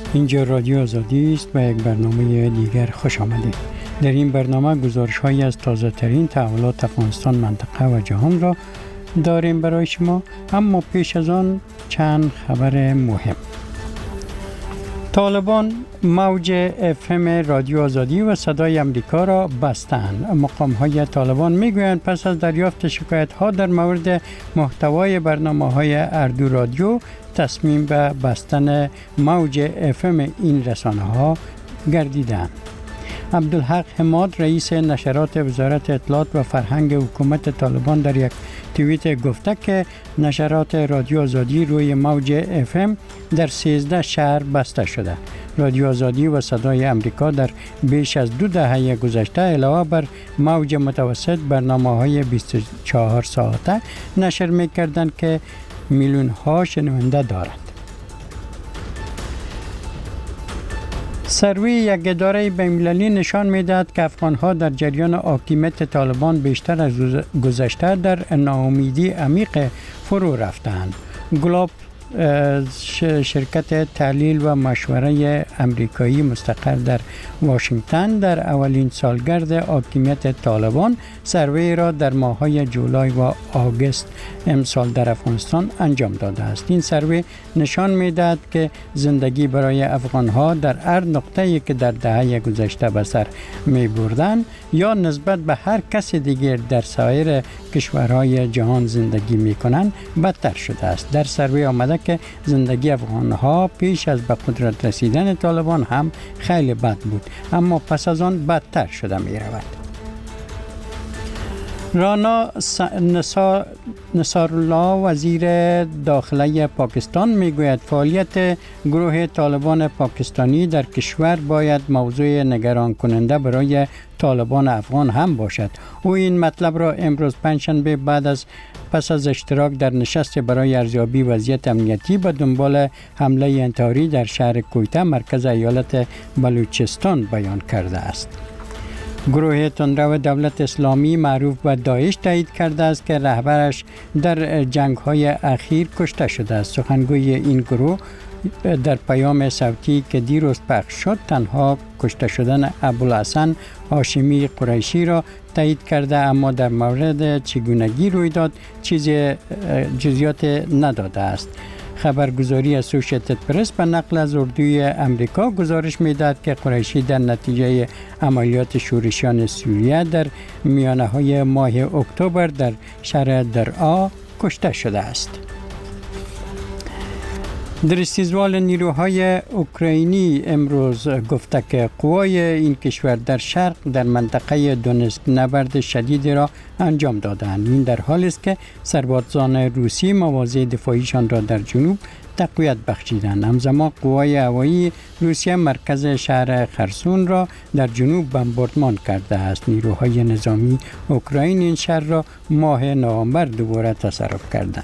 اینجا رادیو آزادی است و یک برنامه دیگر خوش آمدید. در این برنامه گزارش‌هایی از تازه‌ترین تحولات افغانستان، منطقه و جهان را داریم برای شما، اما پیش از آن چند خبر مهم. طالبان موج FM رادیو آزادی و صدای امریکا را بستند. مقام‌های طالبان میگویند پس از دریافت شکایت‌ها در مورد محتوای برنامه‌های اردو رادیو تصمیم به بستن موج FM این رسانه‌ها گردیدند. عبدالحق حماد رئیس نشرات وزارت اطلاعات و فرهنگ حکومت طالبان در یک توییت گفته که نشرات رادیو آزادی روی موج FM در 13 شهر بسته شده. رادیو آزادی و صدای امریکا در بیش از 2 دهه گذشته علاوه بر موج متوسط برنامه‌های 24 ساعته نشر می‌کردند که میلیون‌ها شنونده دارند. سروی یک اداره بین‌المللی نشان می‌دهد که افغان‌ها در جریان حاکمیت طالبان بیشتر از گذشته در ناامیدی عمیق فرو رفتند. گلوب شرکت تحلیل و مشوره امریکایی مستقر در واشنگتن در اولین سالگرد حاکمیت طالبان سروی را در ماه‌های جولای و آگوست امسال در افغانستان انجام داده است. این سروی نشان می‌دهد که زندگی برای افغان‌ها در هر نقطه‌ای که در دهه گذشته به سر می‌بردند یا نسبت به هر کس دیگر در سایر کشورهای جهان زندگی می‌کنند بدتر شده است. در سروی آمده که زندگی افغان‌ها پیش از به قدرت رسیدن طالبان هم خیلی بد بود، اما پس از آن بدتر شده می‌رود. رانا نصارالله وزیر داخله پاکستان میگوید فعالیت گروه طالبان پاکستانی در کشور باید موضوع نگران کننده برای طالبان افغان هم باشد. او این مطلب را امروز پنجشنبه پس از اشتراک در نشست برای ارزیابی وضعیت امنیتی به دنبال حمله انتحاری در شهر کویته مرکز ایالت بلوچستان بیان کرده است. گروه تندرو دولت اسلامی معروف به داعش تایید کرده است که رهبرش در جنگ‌های اخیر کشته شده است. سخنگوی این گروه در پیام صوتی که دیروز پخش شد تنها کشته شدن ابوالحسن هاشمی قریشی را تایید کرده، اما در مورد چگونگی روی داد جزئیات نداده است. خبرگزاری اسوسییتد پرس به نقل از اردوی امریکا گزارش می‌دهد که قریشی در نتیجه عملیات شورشیان سوریه در میانه‌های ماه اکتبر در شهر درعا کشته شده است. در استیزوال نیروهای اوکراینی امروز گفته که قوای این کشور در شرق در منطقه دونسک نبرد شدیدی را انجام دادند. این در حالی است که سربازان روسی مواضع دفاعیشان را در جنوب تقویت بخشیدند. همزمان قوای هوایی روسیه مرکز شهر خرسون را در جنوب بمباردمان کرده است. نیروهای نظامی اوکراین این شهر را ماه نوامبر دوباره تصرف کردند.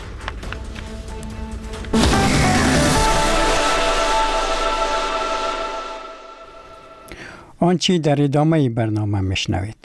آنچه در ادامه برنامه میشنوید.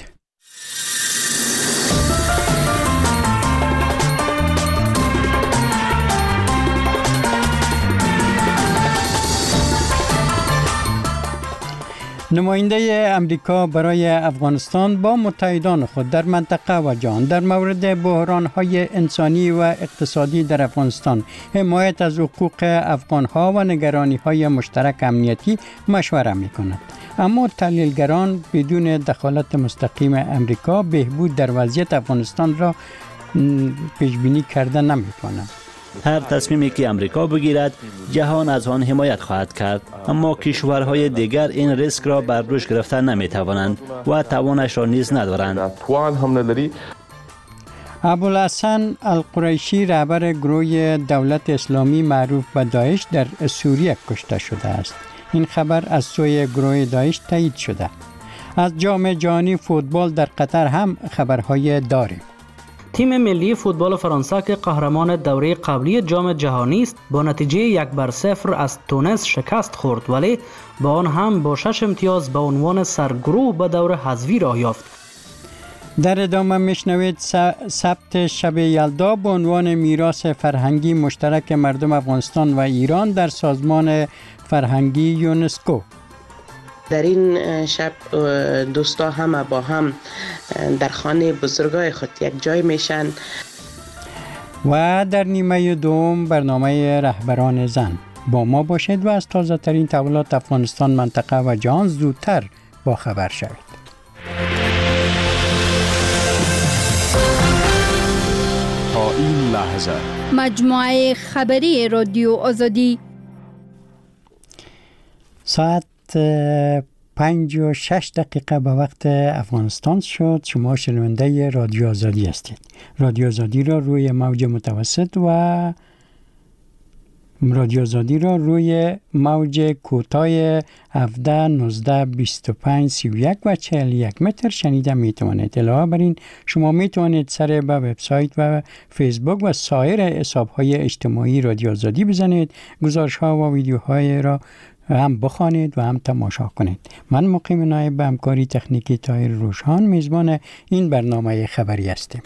نماینده امریکا برای افغانستان با متحدان خود در منطقه و جهان در مورد بحران‌های انسانی و اقتصادی در افغانستان، حمایت از حقوق افغان‌ها و نگرانی‌های مشترک امنیتی مشوره می‌کند. اما تحلیلگران بدون دخالت مستقیم امریکا بهبود در وضعیت افغانستان را پیش بینی کرده نمی‌توانند. هر تصمیمی که امریکا بگیرد جهان از آن حمایت خواهد کرد، اما کشورهای دیگر این ریسک را بر دوش گرفته نمی‌توانند و توانش را نیز ندارند. ابوالحسن القریشی رهبر گروه دولت اسلامی معروف به داعش در سوریه کشته شده است. این خبر از سوی گروه داعش تایید شده. از جام جهانی فوتبال در قطر هم خبرهای داریم. تیم ملی فوتبال فرانسه که قهرمان دوره قبلی جام جهانی است با نتیجه 1-0 از تونس شکست خورد، ولی با آن هم با 6 امتیاز به عنوان سرگروه به دور حذفی راه یافت. در ادامه میشنوید ثبت شب یلدا به عنوان میراث فرهنگی مشترک مردم افغانستان و ایران در سازمان فرهنگی یونسکو. در این شب دوستا همه با هم در خانه بزرگای خود یک جای میشن. و در نیمه دوم برنامه رهبران زن. با ما باشید و از تازه ترین تحولات افغانستان، منطقه و جهان زودتر با خبر شوید. تا این لحظه مجموعه خبری رادیو آزادی ساعت 5 و 6 دقیقه به وقت افغانستان شد. شما شنونده رادیو آزادی هستید. رادیو آزادی را روی موج متوسط و رادیو آزادی را روی موج کوتاه 17 19 25 31 و 41 متر شنیده می توانید. علاوه بر این شما می توانید سر به وبسایت و فیسبوک و سایر حساب‌های اجتماعی رادیو آزادی بزنید. گزارش‌ها و ویدیوهای را هم بخوانید و هم تماشا کنید. من مقیم نایب به همکاری تکنیکی طاهر روشان میزبان این برنامه خبری هستم.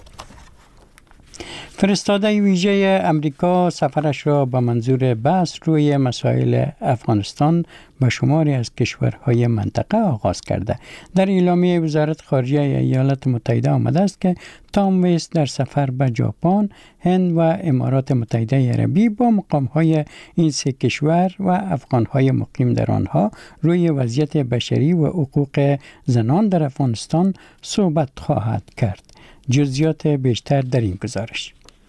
فرستاده ویژه امریکا سفرش را به منظور بحث روی مسائل افغانستان به شماری از کشورهای منطقه آغاز کرده. در اعلامیه وزارت خارجه ایالات متحده آمده است که تام ویست در سفر به ژاپن، هند و امارات متحده عربی با مقام‌های این سه کشور و افغان‌های مقیم در آنها روی وضعیت بشری و حقوق زنان در افغانستان صحبت خواهد کرد. جزئیات بیشتر در این گزارش.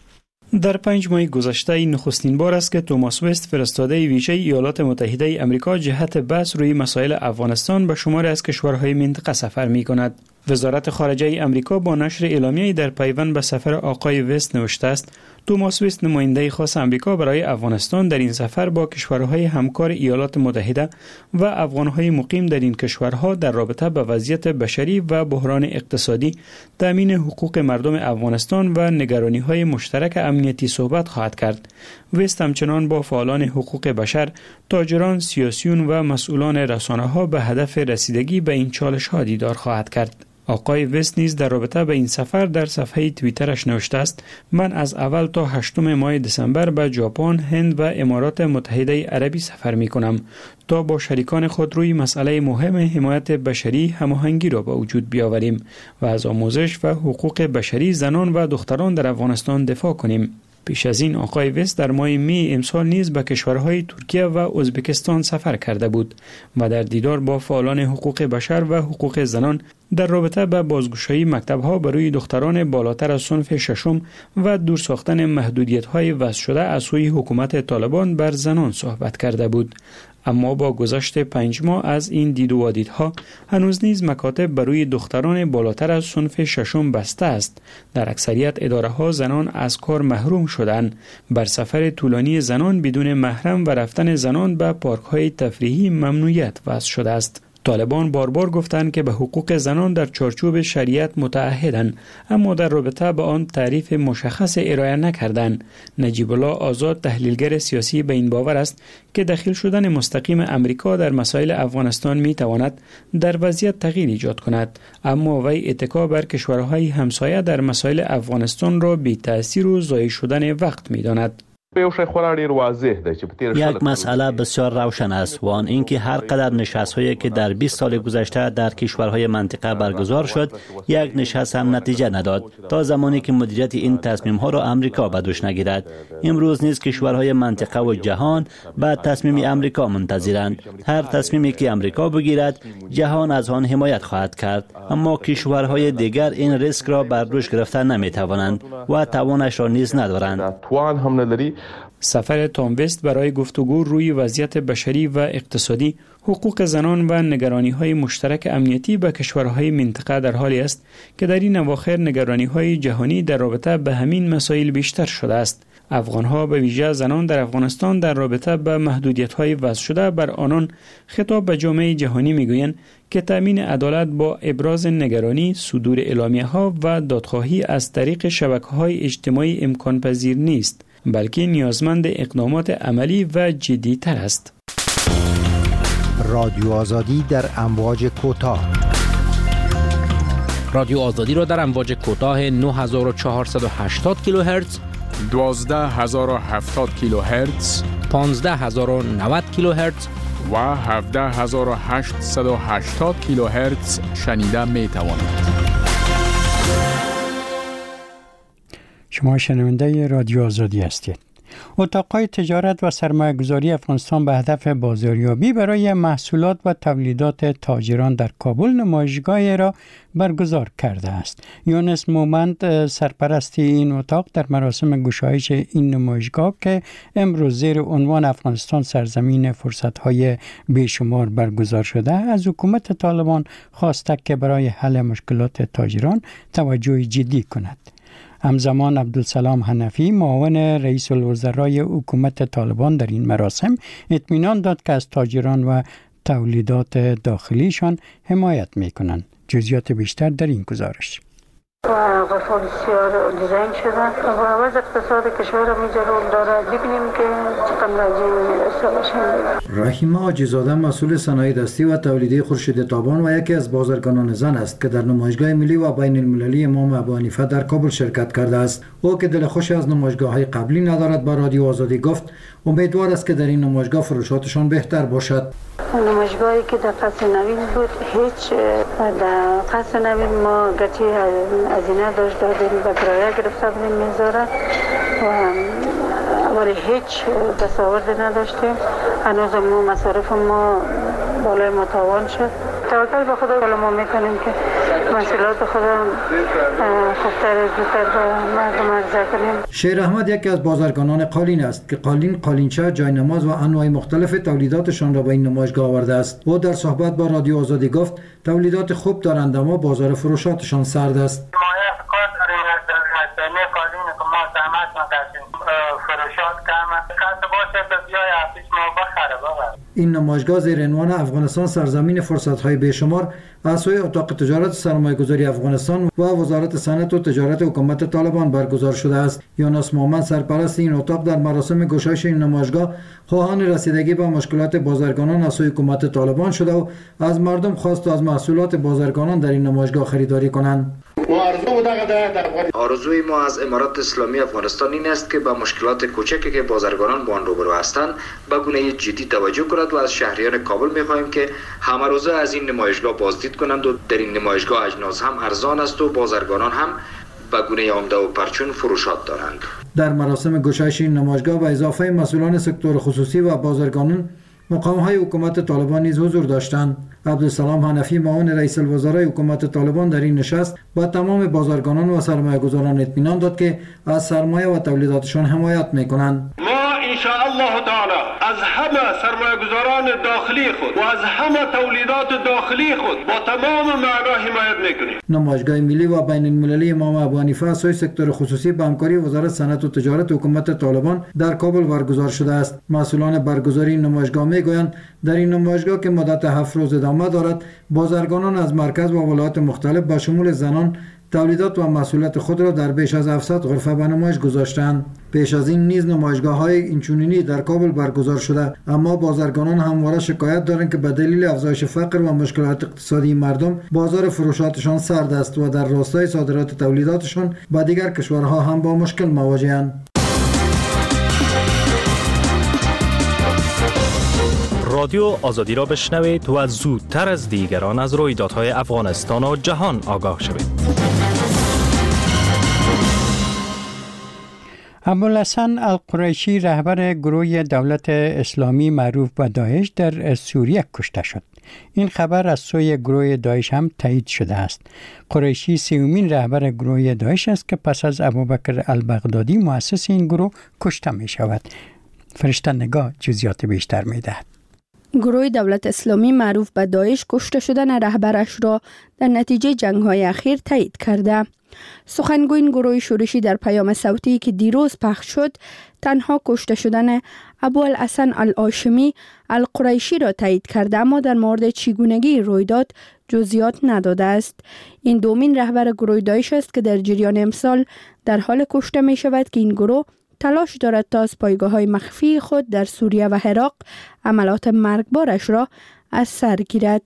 در 5 ماه گذشته این نخستین بار است که توماس ویست فرستاده ویژه ایالات متحده آمریکا جهت بحث روی مسائل افغانستان به شماری از کشورهای منطقه سفر می کند. وزارت خارجه آمریکا با نشر اعلامیه‌ای در پیوند به سفر آقای ویست نوشته است: توماس ویست نماینده خاص آمریکا برای افغانستان در این سفر با کشورهای همکار ایالات متحده و افغانهای مقیم در این کشورها در رابطه با وضعیت بشری و بحران اقتصادی، تامین حقوق مردم افغانستان و نگرانی‌های مشترک امنیتی صحبت خواهد کرد. ویست همچنان با فعالان حقوق بشر، تاجران، سیاسیون و مسئولان رسانه‌ها به هدف رسیدگی به این چالش‌ها دیدار خواهد کرد. آقای ویست نیز در رابطه به این سفر در صفحه توییترش نوشته است: من از اول تا 8 ماه دسامبر به ژاپن، هند و امارات متحده عربی سفر می کنم تا با شریکان خود روی مسئله مهم حمایت بشری هماهنگی را به وجود بیاوریم و از آموزش و حقوق بشری زنان و دختران در افغانستان دفاع کنیم. پیش از این آقای ویست در ماه می امسال نیز به کشورهای ترکیه و ازبکستان سفر کرده بود و در دیدار با فعالان حقوق بشر و حقوق زنان در رابطه با بازگشایی مکتب‌ها برای دختران بالاتر از صنف ششم و دور ساختن محدودیت‌های وضع شده از سوی حکومت طالبان بر زنان صحبت کرده بود. اما با گذشت 5 ماه از این دید و واردها هنوز نیز مکاتب برای دختران بالاتر از صنف ششم بسته است. در اکثریت اداره‌ها زنان از کار محروم شدند. بر سفر طولانی زنان بدون محرم و رفتن زنان به پارک‌های تفریحی ممنوعیت وضع شده است. طالبان بار گفتند که به حقوق زنان در چارچوب شریعت متعهدند، اما در رابطه با آن تعریف مشخص ارائه نکردند. نجیب الله آزاد، تحلیلگر سیاسی، به این باور است که دخیل شدن مستقیم امریکا در مسائل افغانستان می تواند در وضعیت تغییر ایجاد کند، اما وی اتکا بر کشورهای همسایه در مسائل افغانستان را بی تأثیر و ضایع شدن وقت می داند. یک مسئله بسیار روشن است و آن اینکه هر قدر نشست‌هایی که در 20 سال گذشته در کشورهای منطقه برگزار شد، یک نشست هم نتیجه نداد تا زمانی که مدیریت این تصمیم‌ها را امریکا به دوش نگیرد. امروز نیز کشورهای منطقه و جهان به تصمیم امریکا منتظرند. هر تصمیمی که امریکا بگیرد، جهان از آن حمایت خواهد کرد، اما کشورهای دیگر این ریسک را بر دوش گرفته نمی‌توانند و توانش را نیز ندارند. سفر تام ویست برای گفتگو روی وضعیت بشری و اقتصادی، حقوق زنان و نگرانی‌های مشترک امنیتی به کشورهای منطقه در حالی است که در این اواخر نگرانی‌های جهانی در رابطه به همین مسائل بیشتر شده است. افغان‌ها به ویژه زنان در افغانستان در رابطه به محدودیت‌های وضع شده بر آنان خطاب به جامعه جهانی می‌گویند که تامین عدالت با ابراز نگرانی، صدور اعلامیه‌ها و دادخواهی از طریق شبکه‌های اجتماعی امکان پذیر نیست، بلکه نیازمند اقدامات عملی و جدی‌تر است. رادیو آزادی در امواج کوتاه. رادیو آزادی را در امواج کوتاه 9480 کیلوهرتز، 12070 کیلوهرتز، 15090 کیلوهرتز و 17880 کیلوهرتز شنیده می توانید. شما شنونده رادیو آزادی هستید. اتاق‌های تجارت و سرمایه‌گذاری افغانستان به هدف بازاریابی برای محصولات و تولیدات تاجران در کابل نمایشگاهی را برگزار کرده است. یونس مومند سرپرست این اتاق در مراسم گشایش این نمایشگاه که امروز زیر عنوان افغانستان سرزمین فرصت‌های بیشمار برگزار شده از حکومت طالبان خواسته که برای حل مشکلات تاجران توجه جدی کند. همزمان عبدالسلام حنفی معاون رئیس الوزرای حکومت طالبان در این مراسم اطمینان داد که از تاجران و تولیدات داخلیشان حمایت می‌کنند. جزئیات بیشتر در این گزارش. غفار بسیار دیزاین شده و وضع اقتصاد کشور را می‌جرون داره. ببینیم که چقدر راجع رحیمه حاجی‌زاده مسئول صنایع دستی و تولیدی خورشید تابان و یکی از بازرگانان زن است که در نمایشگاه ملی و بین المللی امام ابو حنیفه در کابل شرکت کرده است. او که دل خوش از نمایشگاه‌های قبلی ندارد با رادیو آزادی گفت امیدوار است که در این نمایشگاه فروشاتشان بهتر باشد. نمایشگاهی که در قصر نوین بود هیچ در قصر نوین ما گرچه هزینه داشت دادیم و کرایه گرفته بودیم میذاره ولی هیچ دستاوردی نداشتیم. هنوز ما مصارف ما بالای متوان شد. توکل به خدا ما میکنیم که محصولات خدا خوبتر زودتر به مردم عرضه کنیم. شیر احمد یکی از بازرگانان قالین است که قالینچه، جاینماز و انواع مختلف تولیداتشان را به این نمایشگاه آورده است. او در صحبت با رادیو آزادی گفت تولیدات خوب دارند اما بازار فروشاتشان سرد است. این نمایشگاه زیر عنوان افغانستان سرزمین فرصت‌های بیشمار از سوی اتاق تجارت سرمایه‌گذاری افغانستان و وزارت صنعت و تجارت حکومت طالبان برگزار شده است. یونس مومند سرپرست این اتاق در مراسم گشایش این نمایشگاه خواهان رسیدگی به مشکلات بازرگانان از سوی حکومت طالبان شده و از مردم خواست از محصولات بازرگانان در این نمایشگاه خریداری کنند. آرزوی ما از امارات اسلامی افغانستان این است که با مشکلات کوچکی که بازرگانان با آن روبرو هستند به گونه جدی توجه کند و از شهریان کابل می‌خواهیم که همه روزه از این نمایشگاه بازدید کنند و در این نمایشگاه اجناس هم ارزان است و بازرگانان هم به گونه عمده و پرچون فروشات دارند. در مراسم گشایش این نمایشگاه به اضافه مسئولان سکتور خصوصی و بازرگانان مقام‌های حکومت طالبان نیز حضور داشتند. عبدالسلام حنفی معاون رئیس الوزرای حکومت طالبان در این نشست با تمام بازرگانان و سرمایه‌گذاران اطمینان داد که از سرمایه و تولیداتشان حمایت می‌کنند. ان شاء الله تعالی از همه سرمایه‌گذاران داخلی خود و از همه تولیدات داخلی خود با تمام معنا حمایت می‌کنیم. نمایشگاه ملی و بین المللی امام ابو حنیفه از سوی سکتور خصوصی به همکاری وزارت صنعت و تجارت حکومت طالبان در کابل برگزار شده است. مسئولان برگزاری این نمایشگاه میگویند در این نمایشگاه که مدت 7 روز ادامه دارد بازرگانان از مرکز و ولایات مختلف به شمول زنان تولیدات و محصولات خود را در بیش از 700 غرفه به نمایش گذاشتند. پیش از این نیز نمایشگاه‌های اینچنینی در کابل برگزار شده اما بازرگانان همواره شکایت دارند که به دلیل افزایش فقر و مشکلات اقتصادی مردم بازار فروشاتشان سرد است و در راستای صادرات تولیداتشان به دیگر کشورها هم با مشکل مواجه‌اند. رادیو آزادی را بشنوید و زودتر از دیگران از رویدادهای افغانستان و جهان آگاه شوید. ابوالحسن القریشی رهبر گروه دولت اسلامی معروف به داعش در سوریه کشته شد. این خبر از سوی گروه داعش هم تایید شده است. قریشی سومین رهبر گروه داعش است که پس از ابوبکر البغدادی مؤسس این گروه کشته می شود. فرشته نگاه جزئیات بیشتر می دهد. گروه دولت اسلامی معروف به داعش کشته شدن رهبرش را در نتیجه جنگ‌های اخیر تایید کرده. سخنگوی این گروه شورشی در پیام صوتی که دیروز پخش شد تنها کشته شدن ابوالحسن الهاشمی القریشی را تایید کرده اما در مورد چگونگی رویداد جزئیات نداده است. این دومین رهبر گروه داعش است که در جریان امسال در حال کشته می شود که این گروه تلاش دارد تا از پایگاه‌های مخفی خود در سوریه و عراق عملات مرگبارش را از سر گیرد.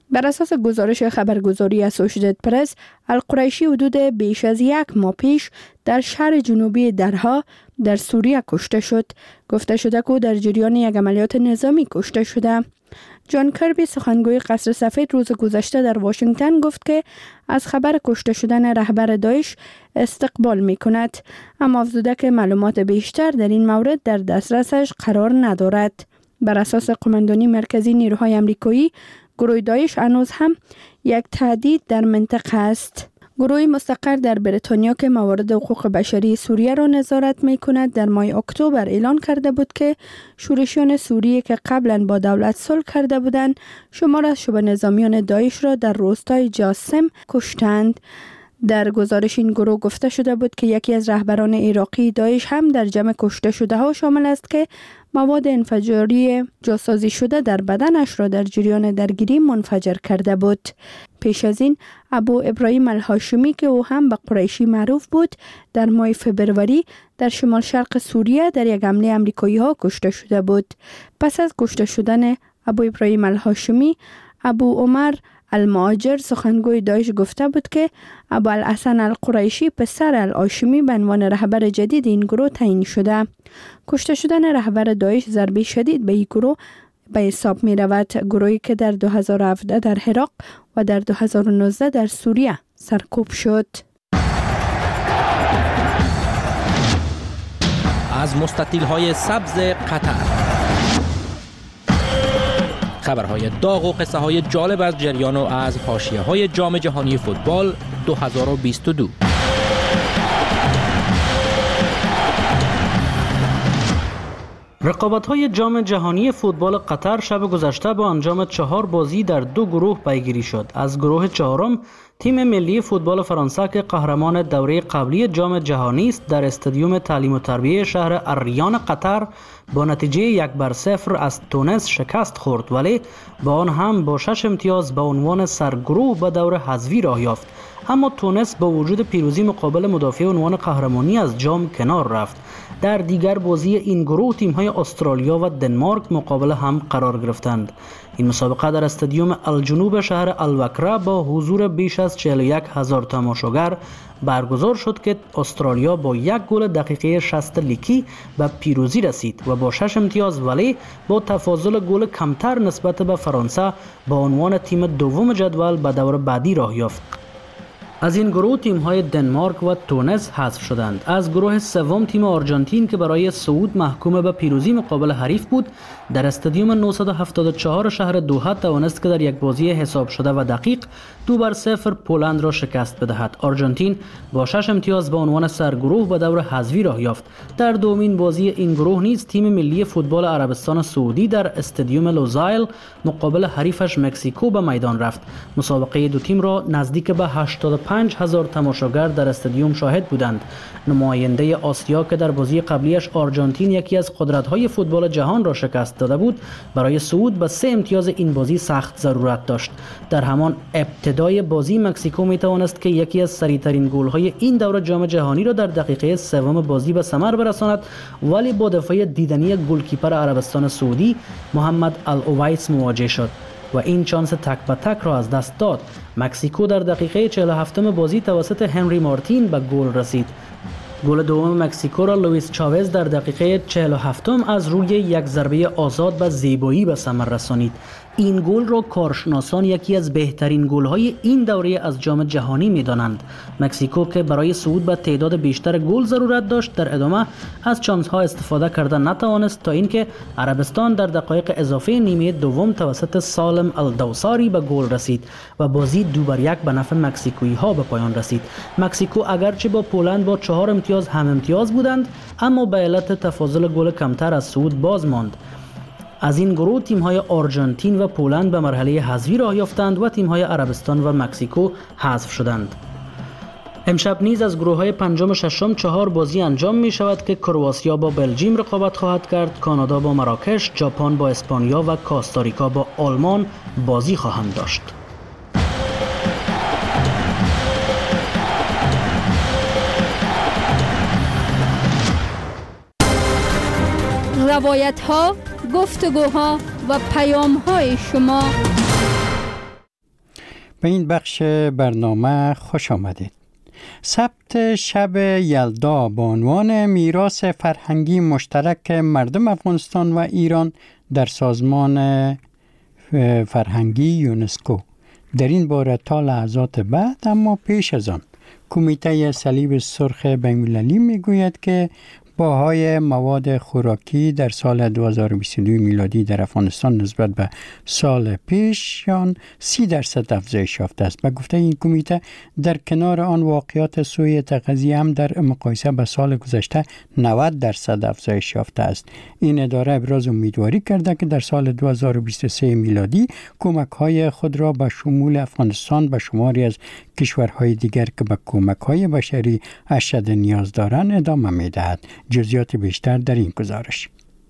بر اساس گزارش خبرگزاری اسوشییتد پرس، القریشی حدود بیش از 1 ماه پیش در شهر جنوبی درها در سوریه کشته شد. گفته شده که در جریان یک عملیات نظامی کشته شده. جان کربی سخنگوی قصر سفید روز گذشته در واشنگتن گفت که از خبر کشته شدن رهبر داعش استقبال می کند، اما افزوده که معلومات بیشتر در این مورد در دسترسش قرار ندارد. بر اساس قماندانی مرکزی نیروهای آمریکایی، گروه داعش هنوز هم یک تهدید در منطقه است. گروه مستقر در بریتانیا که موارد حقوق بشری سوریه را نظارت می کند در ماه اکتبر اعلان کرده بود که شورشیان سوریه که قبلا با دولت صلح کرده بودند شمار از شبه نظامیان داعش را در روستای جاسم کشتند. در گزارش این گروه گفته شده بود که یکی از رهبران عراقی داعش هم در جمع کشته شده ها شامل است که مواد انفجاری جاسازی شده در بدنش را در جریان درگیری منفجر کرده بود. پیش از این ابو ابراهیم الهاشمی که او هم به قریشی معروف بود در ماه فبروری در شمال شرق سوریه در یک حمله آمریکایی ها کشته شده بود. پس از کشته شدن ابو ابراهیم الهاشمی، ابو عمر المهاجر سخنگوی داعش گفته بود که ابو الحسن القریشی پسر الهاشمی به عنوان رهبر جدید این گروه تعیین شده. کشته شدن رهبر داعش ضربه شدید به این گروه به حساب می رود، گروهی که در 2017 در عراق و در 2019 در سوریه سرکوب شد. از مستطیل‌های سبز قطر خبرهای داغ و قصه های جالب از جریان و از حاشیه‌های جام جهانی فوتبال 2022. رقابت‌های جام جهانی فوتبال قطر شب گذشته با انجام 4 بازی در 2 گروه پیگیری شد. از گروه چهارم تیم ملی فوتبال فرانسه که قهرمان دوره قبلی جام جهانی است در استادیوم تعلیم و تربیه شهر الریان قطر با نتیجه 1-0 از تونس شکست خورد، ولی با آن هم با 6 امتیاز به عنوان سرگروه به دور حذفی راه یافت. اما تونس با وجود پیروزی مقابل مدافع عنوان قهرمانی از جام کنار رفت. در دیگر بازی این گروه تیم‌های استرالیا و دنمارک مقابل هم قرار گرفتند. این مسابقه در استادیوم الجنوب شهر الوکره با حضور بیش از 41,000 تماشاگر برگزار شد که استرالیا با 1 گل دقیقه 60 لیکی به پیروزی رسید و با 6 امتیاز ولی با تفاضل گل کمتر نسبت به فرانسه با عنوان تیم دوم جدول به دور بعدی راه یافت. از این گروه تیم‌های دنمارک و تونس حذف شدند. از گروه سوم تیم آرژانتین که برای صعود محکوم به پیروزی مقابل حریف بود در استادیوم 974 شهر دوحه توانست که در یک بازی حساب شده و دقیق 2-0 پولند را شکست بدهد. آرژانتین با 6 امتیاز به عنوان سرگروه به دور حذفی راه یافت. در دومین بازی این گروه نیز تیم ملی فوتبال عربستان سعودی در استادیوم لوزایل مقابل حریفش مکزیکو به میدان رفت. مسابقه دو تیم را نزدیک به 85,000 تماشاگر در استادیوم شاهد بودند. نماینده آسیا که در بازی قبلیش آرژانتین یکی از قدرت‌های فوتبال جهان را شکست داده بود، برای صعود به 3 امتیاز این بازی سخت ضرورت داشت. در همان ابتدای بازی مکزیکو می توانست که یکی از سریع‌ترین گل‌های این دوره جام جهانی را در دقیقه 3 بازی به ثمر برساند، ولی با دفاع دیدنی گلکیپر عربستان سعودی محمد الاویس مواجه شد و این چانس تک به تک را از دست داد. مکزیکو در دقیقه 47 بازی توسط هنری مارتین به گل رسید. گل دوم مکزیکو را لوئیس چاوز در دقیقه 47 از روی یک ضربه آزاد به زیبایی به ثمر رسانید. این گل را کارشناسان یکی از بهترین گل‌های این دوره از جام جهانی می‌دانند. مکزیکو که برای صعود به تعداد بیشتر گل ضرورت داشت، در ادامه از چانس‌ها استفاده کردن نتوانست تا اینکه عربستان در دقایق اضافه نیمه دوم توسط سالم الدوساری به گل رسید و بازی 2-1 به نفع مکزیکویی‌ها به پایان رسید. مکزیکو اگرچه با پولند با 4 امتیاز هم امتیاز بودند، اما به علت تفاضل گل کمتر از صعود باز ماند. از این گروه تیم‌های آرژانتین و پولند به مرحله حذفی راه یافتند و تیم‌های عربستان و مکزیکو حذف شدند. امشب نیز از گروه‌های پنجم و ششم 4 بازی انجام می‌شود که کرواتیا با بلژیم رقابت خواهد کرد، کانادا با مراکش، ژاپن با اسپانیا و کاستاریکا با آلمان بازی خواهند داشت. روایت‌ها، گفتگوها و پیام‌های شما به این بخش برنامه خوش آمدید. ثبت شب یلدا به عنوان میراث فرهنگی مشترک مردم افغانستان و ایران در سازمان فرهنگی یونسکو. در این باره تا لحظات بعد، اما پیش از آن کمیته صلیب سرخ بین‌المللی میگوید که بهای مواد خوراکی در سال 2022 میلادی در افغانستان نسبت به سال پیشان 30% افزایش یافته است. به گفته این کمیته، در کنار آن واقعات سوء تغذیه هم در مقایسه به سال گذشته 90% افزایش یافته است. این اداره ابراز امیدواری کرده که در سال 2023 میلادی کمک‌های خود را به شمول افغانستان به شماری از کشورهای دیگر که به کمک‌های بشری اشد نیاز دارند ادامه می‌دهد. جزئیات بیشتر در این گزارش.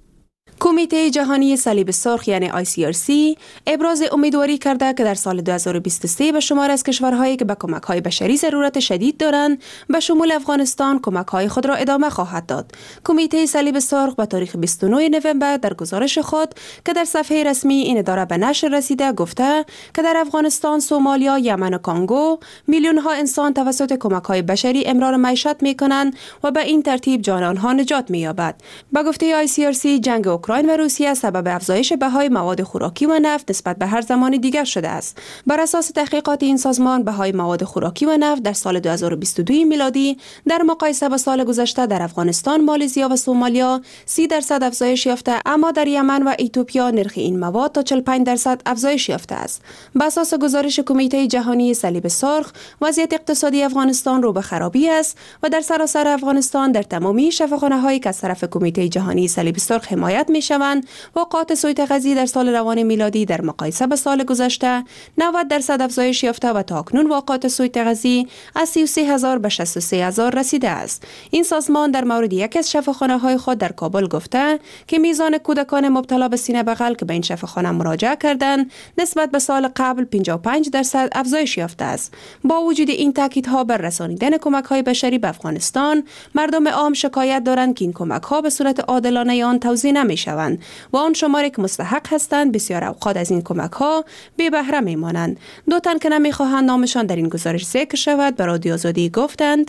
کمیته جهانی صلیب سرخ یعنی ICRC ابراز امیدواری کرده که در سال 2023 به شمار از کشورهایی که به کمک‌های بشری ضرورت شدید دارند به شمول افغانستان کمک‌های خود را ادامه خواهد داد. کمیته صلیب سرخ به تاریخ 29 نوامبر در گزارش خود که در صفحه رسمی این اداره به نشر رسیده گفته که در افغانستان، سومالیا، یمن و کانگو میلیون‌ها انسان توسط کمک‌های بشری امرار معیشت می‌کنند و به این ترتیب جان آنها نجات می‌یابد. به گفته ICRC جنگ اوکراین و روسیه سبب افزایش بهای مواد خوراکی و نفت نسبت به هر زمان دیگر شده است. بر اساس تحقیقات این سازمان، بهای مواد خوراکی و نفت در سال 2022 میلادی در مقایسه با سال گذشته در افغانستان، مالزیا و سومالیا 30% افزایش یافته، اما در یمن و ایتوپیا نرخ این مواد تا 45% افزایش یافته است. بر اساس گزارش کمیته جهانی صلیب سرخ، وضعیت اقتصادی افغانستان رو به خرابی است و در سراسر افغانستان در تمامی شفاخانه‌هایی که از طرف کمیته جهانی صلیب سرخ حمایت می‌شوند، واقعات سوء تغذیه در سال روان میلادی در مقایسه با سال گذشته 90% افزایش یافته و تا اکنون واقعات سوء تغذیه از 33000 به 63000 رسیده است. این سازمان در مورد یکی از شفاخانه‌های خود در کابل گفته که میزان کودکان مبتلا به سینه بغل که به این شفاخانه مراجعه کردند نسبت به سال قبل 55% افزایش یافته است. با وجود این تاکیدها بر رسانیدن کمک‌های بشری به افغانستان، مردم عام شکایت دارند که این کمک‌ها به صورت عادلانه آن توزیع نمی‌شوند و آن شماری که مستحق هستند بسیار اوقات از این کمک‌ها بی بهره می‌مانند. دو تن که نمی‌خواهند نامشان در این گزارش ذکر شود به رادیو آزادی گفتند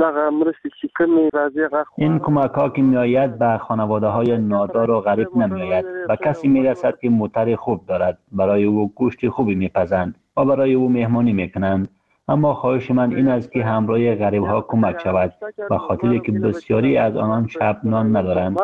این کمک‌ها که می‌آید به خانواده‌های نادار و غریب نمی‌آید و کسی می‌رسد که موتر خوب دارد، برای او گوشت خوبی می‌پزند و برای او مهمانی می‌کنند. اما خواهش من این است که همراه غریب‌ها کمک شود، به خاطر که بسیاری از آنان شب نان ندارند.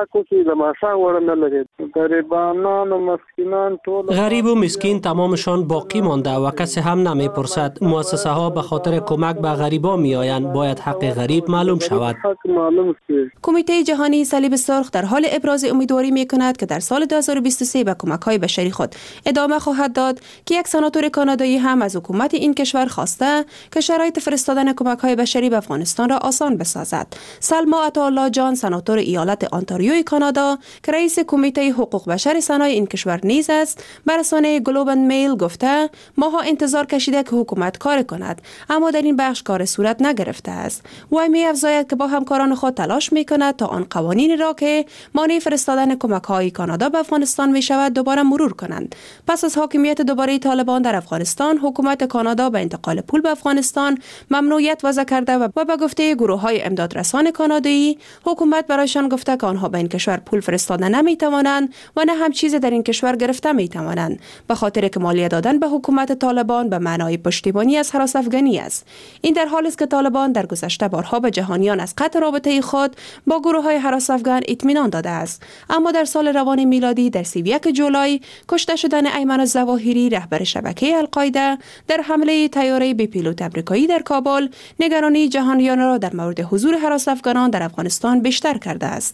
غریب و مسکین تمامشان باقی مانده و کسی هم نمی‌پرسد. مؤسسه ها به خاطر کمک به غریبا می‌آیند، باید حق غریب معلوم شود. کمیته جهانی صلیب سرخ در حال ابراز امیدواری می‌کند که در سال 2023 به کمک‌های بشری خود ادامه خواهد داد که یک سناتور کانادایی هم از حکومت این کشور خواسته که شرایط فرستادن کمک‌های بشری به افغانستان را آسان بسازد. سلما عطاالله جان، سناتور ایالت آنتاریوی کانادا که رئیس کمیته حقوق بشر سنای این کشور نیز است، بر رسانه گلوب اند میل گفته ماها انتظار کشیده که حکومت کار کند، اما در این بخش کار صورت نگرفته است. وی می‌افزاید که با همکاران خود تلاش می‌کند تا آن قوانینی را که مانع فرستادن کمک‌های کانادا به افغانستان می‌شود دوباره مرور کنند. پس از حاکمیت دوباره طالبان در افغانستان، حکومت کانادا به انتقال پول به افغانستان ممنوعیت وضع کرده و به گفته گروه‌های امدادرسان کانادایی، حکومت برایشان گفته که آنها به این کشور پول فرستادن نمی‌توانند و نه هم چیز در این کشور گرفته می‌توانند، به خاطر که مالیه دادن به حکومت طالبان به معنای پشتیبانی از هراس افغانی است. این در حالی است که طالبان در گذشته بارها به جهانیان از قطع رابطه خود با گروه‌های هراس افغان اطمینان داده است، اما در سال روان میلادی در 31 جولای کشته شدن ایمن الظواهری، رهبر شبکه القاعده، در حمله طیاره بی پیلوت آمریکایی در کابل نگرانی جهانیان را در مورد حضور هراس افغانان در افغانستان بیشتر کرده است.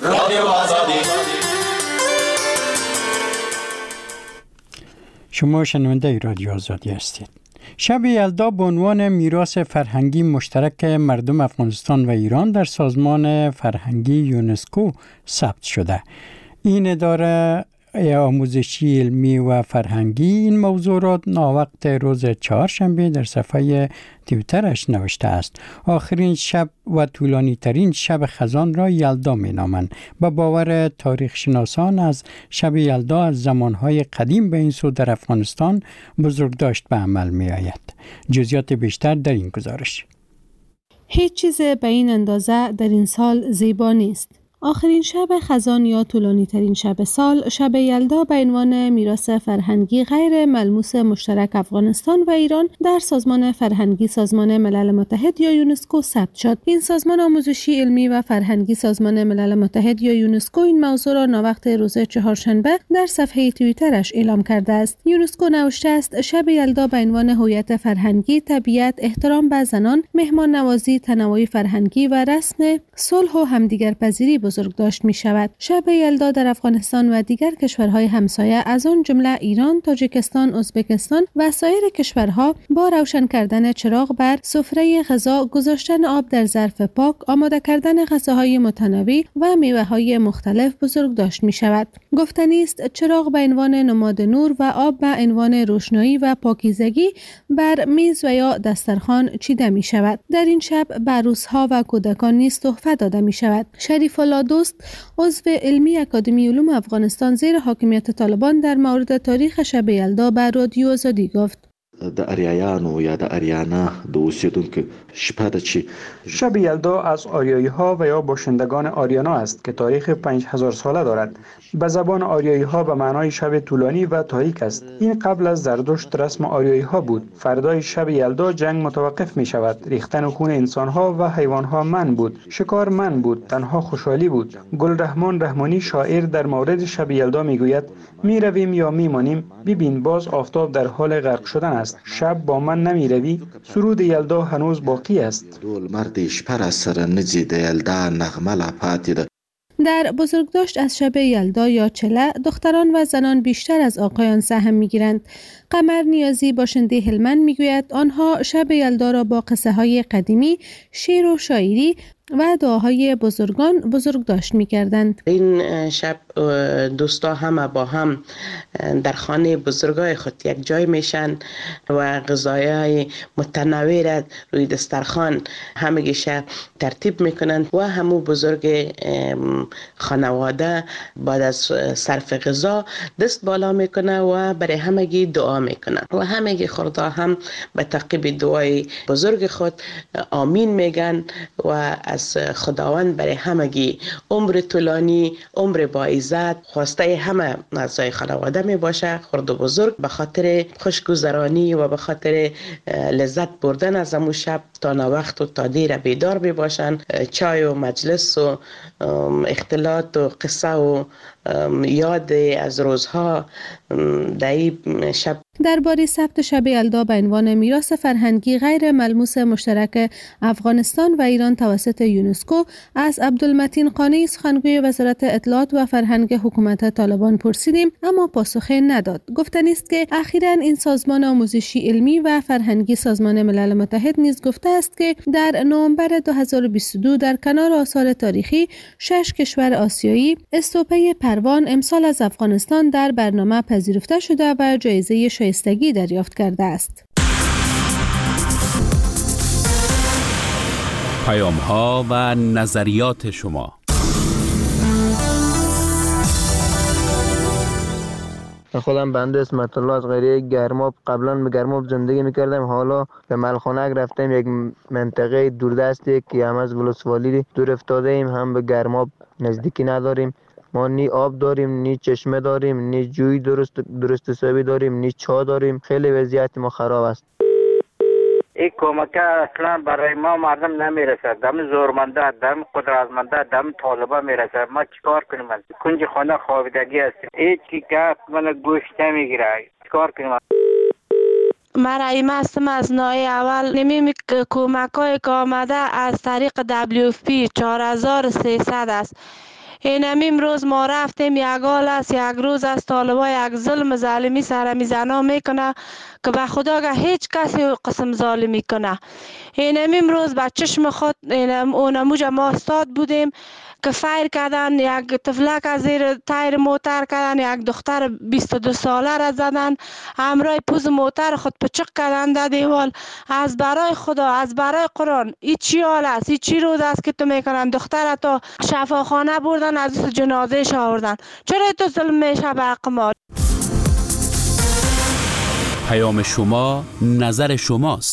شما شنونده رادیو آزادی هستید. شب یلدا به عنوان میراث فرهنگی مشترک مردم افغانستان و ایران در سازمان فرهنگی یونسکو ثبت شده. این اداره آموزشی علمی و فرهنگی این موضوع را ناوقت روز چهارشنبه در صفحه توییترش نوشته است. آخرین شب و طولانی ترین شب خزان را یلدا می نامند. با باور تاریخ شناسان از شب یلدا از زمانهای قدیم به این سو در افغانستان بزرگداشت به عمل می آید. جزئیات بیشتر در این گزارش. هیچ چیز به این اندازه در این سال زیبا نیست. آخرین شب خزان یا طولانی ترین شب سال، شب یلدا به عنوان میراث فرهنگی غیر ملموس مشترک افغانستان و ایران در سازمان فرهنگی سازمان ملل متحد یا یونسکو ثبت شد. این سازمان آموزشی علمی و فرهنگی سازمان ملل متحد یا یونسکو این موضوع را ناوقت روز چهارشنبه در صفحه توییترش اعلام کرده است. یونسکو نوشته است شب یلدا به عنوان هویت فرهنگی، طبیعت، احترام به زنان، مهمان نوازی، تنوع فرهنگی و رسم صلح و همدیگرپذیری بزرگداشت می شود. شب یلدا در افغانستان و دیگر کشورهای همسایه از آن جمله ایران، تاجیکستان، ازبکستان و سایر کشورها با روشن کردن چراغ بر سفره غذا، گذاشتن آب در ظرف پاک، آماده کردن غذاهای متنوع و میوه‌های مختلف بزرگداشت می شود. گفتنی است چراغ به عنوان نماد نور و آب به عنوان روشنایی و پاکیزگی بر میز و یا دسترخوان چیده می شود. در این شب به عروس‌ها و کودکان نیز تحفه داده می شود. شریف الله دوست، عضو علمی اکادمی علوم افغانستان زیر حاکمیت طالبان، در مورد تاریخ شب یلدا به رادیو آزادی گفت: د اریایانو یا د اریانا د اوسیدونکو شپه ده چې شب یلدا از آریایی ها و یا باشندگان آریانا است که تاریخ 5000 ساله دارد. به زبان آریایی ها به معنای شب طولانی و تاریک است. این قبل از زردشت رسم آریایی ها بود. فردای شب یلدا جنگ متوقف می شود. ریختن خون انسان ها و حیوان ها منع بود. شکار منع بود. تنها خوشحالی بود. گل رحمان رحمانی شاعر در مورد شب یلدا می گوید: می رویم یا می مانیم، ببین باز آفتاب در حال غرق شدن است. شب با من نمی روی. سرود یلدا هنوز باقی است. در بزرگداشت از شب یلدا یا چله، دختران و زنان بیشتر از آقایان سهم می‌گیرند. قمر نیازی باشنده هلمند می‌گوید آنها شب یلدا را با قصه های قدیمی، شعر و شاعری و دعاهای بزرگان بزرگداشت می‌کردند. این شب دوستا همه با هم در خانه بزرگای خود یک جای میشن و غذاهای متنوع را روی دسترخوان همگی شب ترتیب میکنند و همو بزرگ خانواده بعد از صرف غذا دست بالا میکنه و برای همگی دعا میکنه و همگی خورده هم به تعقیب دعای بزرگ خود آمین میگن و از خداوند برای همگی عمر طولانی، عمر با عزت خواسته همه اعضای خانواده می باشه. خرد و بزرگ به خاطر خوشگذرانی و به خاطر لذت بردن از امو شب تا وقت و تا دیر بیدار می باشن. چای و مجلس و اختلاط و قصه و یاد از روزها در این شب. درباره ثبت شب یلدا به عنوان میراث فرهنگی غیر ملموس مشترک افغانستان و ایران توسط یونسکو از عبدالمتین قانی، سخنگوی وزارت اطلاعات و فرهنگ حکومت طالبان پرسیدیم، اما پاسخی نداد. گفتنی است که اخیراً این سازمان آموزشی علمی و فرهنگی سازمان ملل متحد نیز گفته است که در نوامبر 2022 در کنار آثار تاریخی 6 کشور آسیایی استوپه پروان امسال از افغانستان در برنامه پذیرفته شده و جایزه شایستگی دریافت کرده است. پیام‌ها و نظریات شما. خودم بنده اسمت الله از قریه گرماب، قبلا به گرماب زندگی میکردم، حالا به ملخانک رفتم، یک منطقه دوردستی که هم از ولسوالی دور افتاده ایم، هم به گرماب نزدیکی نداریم. ما نی آب داریم، نی چشمه داریم، نی جوی درست حسابی داریم، نی چا داریم. خیلی وضعیت ما خراب است. این کمک اصلا برای ما مردم نمیرسد. دم زورمنده، دم قدرتمنده، دم طالبه میرسد. ما چیکار کنیم؟ کنج خانه خوابیدگی است. هیچ کی گپ من گوشت نمیگیره. چیکار کنیم؟ من رحیمه هستم از نای اول. نمی کمک های که آمده از طریق WFP 4300 است. این امروز ما رفتیم، یک حال است، یک روز از طالبا یک ظلم ظالمی سر میزنا میکنه که به خدا که هیچ کسی قسم ظالمی کنه. این امروز به چشم خود اونموج ما استاد بودیم که فایر کردن، یک طفلک از زیر تایر موتر کردن، یک دختر 22 ساله را زدن، همراه پوز موتر خود پچق کردن در دیوال. از برای خدا، از برای قرآن، این چی حال است؟ این چی روز است که تو میکنن؟ دختر تو شفاخانه بردن، از جنازه آوردن. چرا تو ظلم میشه به حق ما؟ پیام شما، نظر شماست.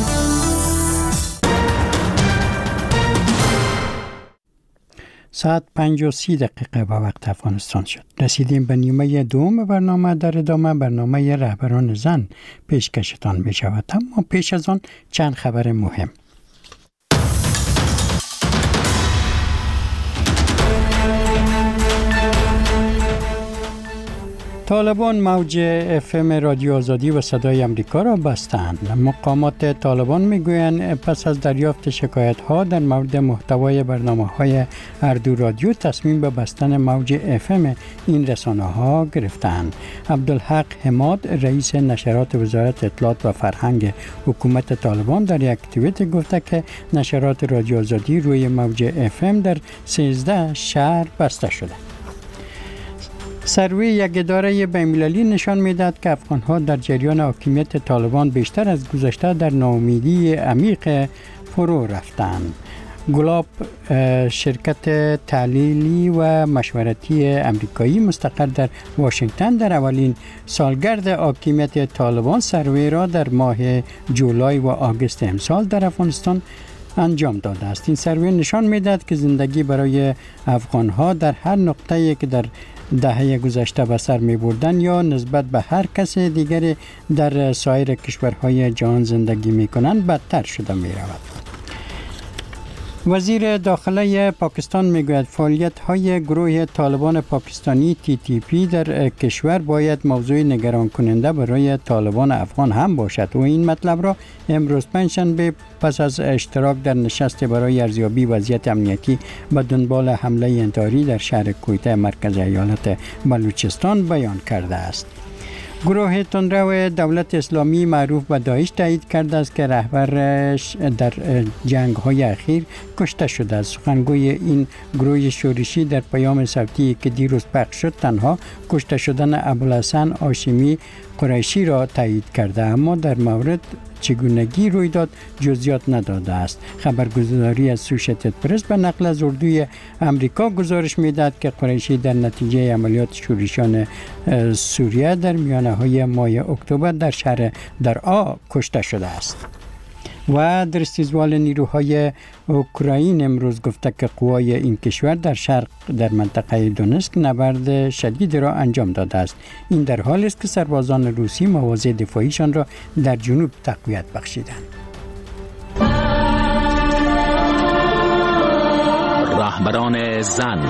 ساعت 5:30 به وقت افغانستان شد. رسیدیم به نیمه دوم برنامه. در ادامه برنامه رهبران زن پیشکشتان می شود، اما پیش از آن چند خبر مهم. طالبان موج FM رادیو آزادی و صدای امریکا را بستند. مقامات طالبان میگویند پس از دریافت شکایت ها در مورد محتوای برنامه های هر دو رادیو تصمیم به بستن موج FM این رسانه ها گرفتند. عبدالحق حماد رئیس نشرات وزارت اطلاعات و فرهنگ حکومت طالبان در یک توییت گفته که نشرات رادیو آزادی روی موج FM در 13 شهر بسته شده. سروی یک اداره بین‌المللی نشان می‌دهد که افغان‌ها در جریان حاکمیت طالبان بیشتر از گذشته در ناامیدی عمیق فرو رفتند. گلاب شرکت تحلیلی و مشورتی امریکایی مستقر در واشنگتن در اولین سالگرد حاکمیت طالبان سروی را در ماه جولای و آگوست امسال در افغانستان انجام داده است. این سروی نشان می‌دهد که زندگی برای افغان‌ها در هر نقطه‌ای که در دهه گذشته به سر می بردن یا نسبت به هر کس دیگری در سایر کشورهای جهان زندگی می کنند بدتر شده می رود. وزیر داخله پاکستان می گوید فعالیت های گروه طالبان پاکستانی TTP در کشور باید موضوع نگران کننده برای طالبان افغان هم باشد و این مطلب را امروز پنجشنبه پس از اشتراک در نشست برای ارزیابی وضعیت امنیتی به دنبال حمله انتحاری در شهر کویته مرکز ایالت بلوچستان بیان کرده است. گروه تندرو دولت اسلامی معروف به داعش تایید کرده است که رهبرش در جنگ‌های اخیر کشته شده است. سخنگوی این گروه شورشی در پیام صوتی که دیروز پخش شد تنها کشته شدن ابوالحسن هاشمی قریشی را تایید کرده، اما در مورد چگونگی روی داد جزئیات نداده است. خبرگزاری اسوشیتد پرس به نقل از اردوی امریکا گزارش می‌دهد که قریشی در نتیجه عملیات شورشیان سوریه در میانه‌های ماه اکتبر در شهر درعا کشته شده است. و در استیزوال نیروهای اوکراین امروز گفته که قوای این کشور در شرق در منطقه دونسک نبرد شدید را انجام داده است. این در حالی است که سربازان روسی مواضع دفاعیشان را در جنوب تقویت بخشیدند. رهبران زن.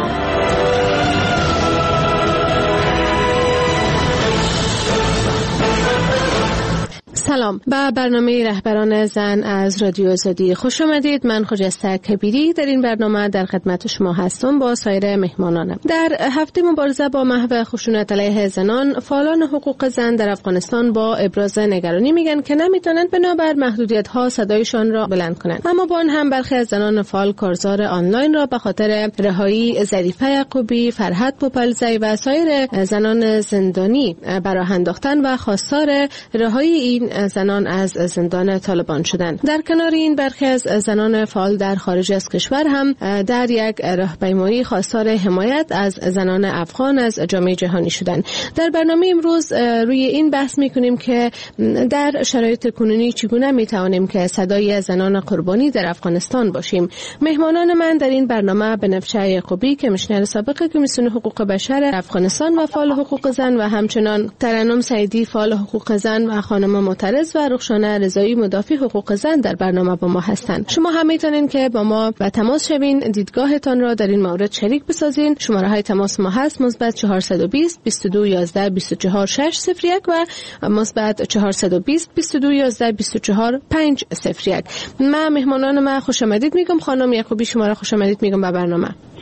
سلام، به برنامه رهبران زن از رادیو آزادی خوش آمدید. من خجسته کبیری در این برنامه در خدمت شما هستم با سایر مهمانانم. در هفته مبارزه با محو خشونت علیه زنان، فعالان حقوق زن در افغانستان با ابراز نگرانی میگن که نمیتونن بنابر محدودیت‌ها صدایشان را بلند کنند. اما با آن هم برخی از زنان فعال کارزار آنلاین را به خاطر رهایی ظریفه یعقوبی، فرحت پوپلزی و سایر زنان زندانی براه انداختن و خواستار رهایی این زنان از زندان طالبان شدند. در کنار این برخی از زنان فعال در خارج از کشور هم در یک راهپیمایی خواستار حمایت از زنان افغان از جامعه جهانی شدند. در برنامه امروز روی این بحث می‌کنیم که در شرایط کنونی چگونه می‌توانیم که صدای زنان قربانی در افغانستان باشیم. مهمانان من در این برنامه بنفشه یعقوبی کمیشنر سابق کمیسیون حقوق بشر افغانستان و فعال حقوق زن و همچنان ترنم سعیدی فعال حقوق زن و خانم معترض و رخشانه رضایی مدافع حقوق زن در برنامه با ما هستند. شما هم میتونین که با ما به تماس شوین، دیدگاهتان را در این مورد شریک بسازین. شماره های تماس ما هست مثبت 420 22 11 24 601 و مثبت 420 22 11 24 501. من مهمانان ما خوش آمدید میگم. خانم یعقوبی شما را خوش آمدید میگم به برنامه.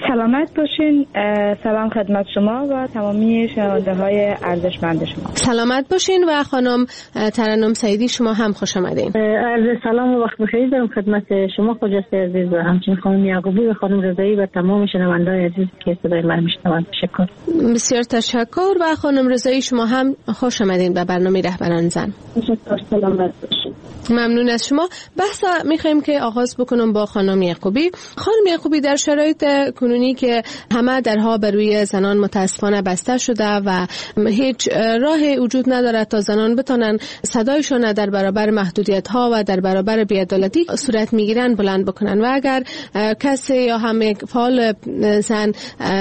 سلامت باشین. سلام خدمت شما و تمامی شنونده های ارزشمند شما. سلامت باشین و خانم ترنم سعیدی شما هم خوش آمدین. عرض سلام و وقت بخیر دارم خدمت شما خجسته عزیز و همچنین خانم یعقوبی و خانم رضایی و تمام شنونده های عزیز که صدای من میشنوند. تشکر. بسیار تشکر و خانم رضایی شما هم خوش آمدین به برنامه رهبران زن. تشکر. سلامت باشین. ممنون از شما. بحث میخوایم که آغاز بکنم با خانم یعقوبی. خانم یعقوبی، در شرایط کنونی که همه درها بر روی زنان متاسفانه بسته شده و هیچ راهی وجود نداره تا زنان بتونن صدایشون در برابر محدودیت ها و در برابر بی‌عدالتی صورت میگیرن بلند بکنن و اگر کسی یا هم یک فعال زن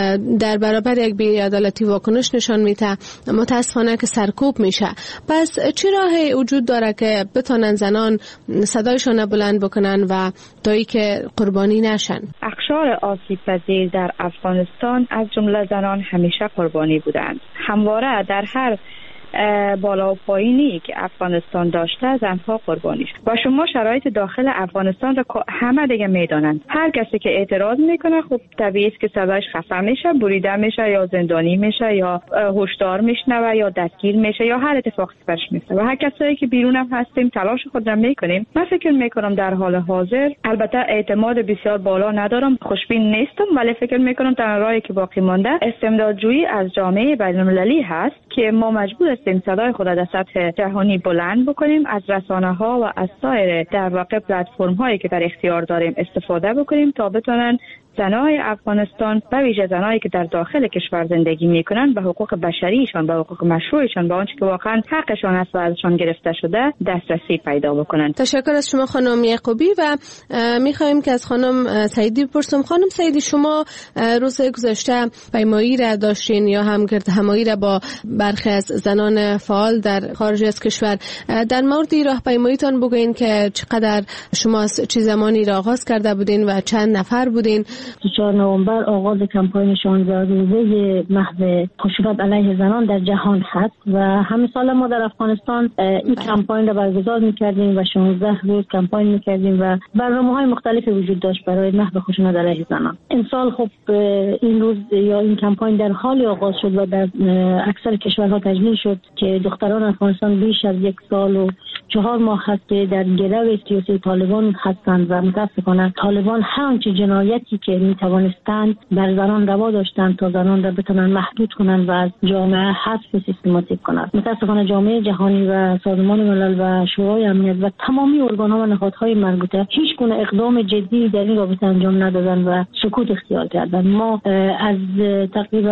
در برابر یک بی‌عدالتی واکنش نشان میده متاسفانه که سرکوب میشه. پس چه راهی وجود داره که بتونن زنان صدایشون بلند بکنن و تا که قربانی نشن؟ اقشار آسیب پذیر در افغانستان از جمله زنان همیشه قربانی بودند. همواره در هر بالا و پایینی که افغانستان داشته زنها قربانی شد و شما شرایط داخل افغانستان را همه دیگه میدانند. هر کسی که اعتراض میکنه خب طبیعی است که صداش خفه میشه، بریده میشه یا زندانی میشه یا هشدار میشنوه یا دستگیر میشه یا هر اتفاقی برش میفته و هر کسایی که بیرون هم هستیم تلاش خود را میکنیم. من فکر میکنم در حال حاضر البته اعتماد بسیار بالا ندارم، خوشبین نیستم، ولی فکر میکنم تنها راهی که باقی مانده استمدادجویی از جامعه بین‌المللی هست که ما مجبور هستیم صدای خود در سطح جهانی بلند بکنیم، از رسانه‌ها و از سایر در واقع پلتفرم‌هایی که در اختیار داریم استفاده بکنیم تا بتونن زنای افغانستان و ویژه زنایی که در داخل کشور زندگی میکنن به حقوق بشریشان، به حقوق مشروعشان، به آنچه که واقعا حقشان است و ازشان گرفته شده دسترسی پیدا بکنن. تشکر از شما خانم یعقوبی و میخوایم که از خانم سعیدی بپرسم. خانم سعیدی، شما روز گذشته پیمایی را داشتین یا هم گرد همایی را با برخی از زنان فعال در خارج از کشور. در مورد راهپیماییتان بگوین که چقدر شما چه زمانی را آغاز کرده بودین و چند نفر بودین؟ 4 نوامبر آغاز کمپاین 16 روزه محو خشونت علیه زنان در جهان هست و همین سال ما در افغانستان این کمپاین را برگزار می‌کردیم و 16 روز کمپاین می‌کردیم و برنامه‌های مختلفی وجود داشت برای محو خشونت علیه زنان. امسال خب این روز یا این کمپاین در حال آغاز شد و در اکثر کشورها تجلیل شد که دختران افغانستان بیش از 1 سال و 4 ماه هست که در گرو سیاسی طالبان هستند و متاسفانه طالبان هر چه جنایتی که میتوانستند بر زنان روا داشتند تا زنان را بتونن محدود کنند و از جامعه حذف سیستماتیک کنند. متاسفانه جامعه جهانی و سازمان ملل و شورای امنیت و تمامی ارگان‌ها و نهادهای مربوطه هیچ گونه اقدام جدی در این رابطه انجام ندادند و سکوت اختیار کردند. ما از تقریبا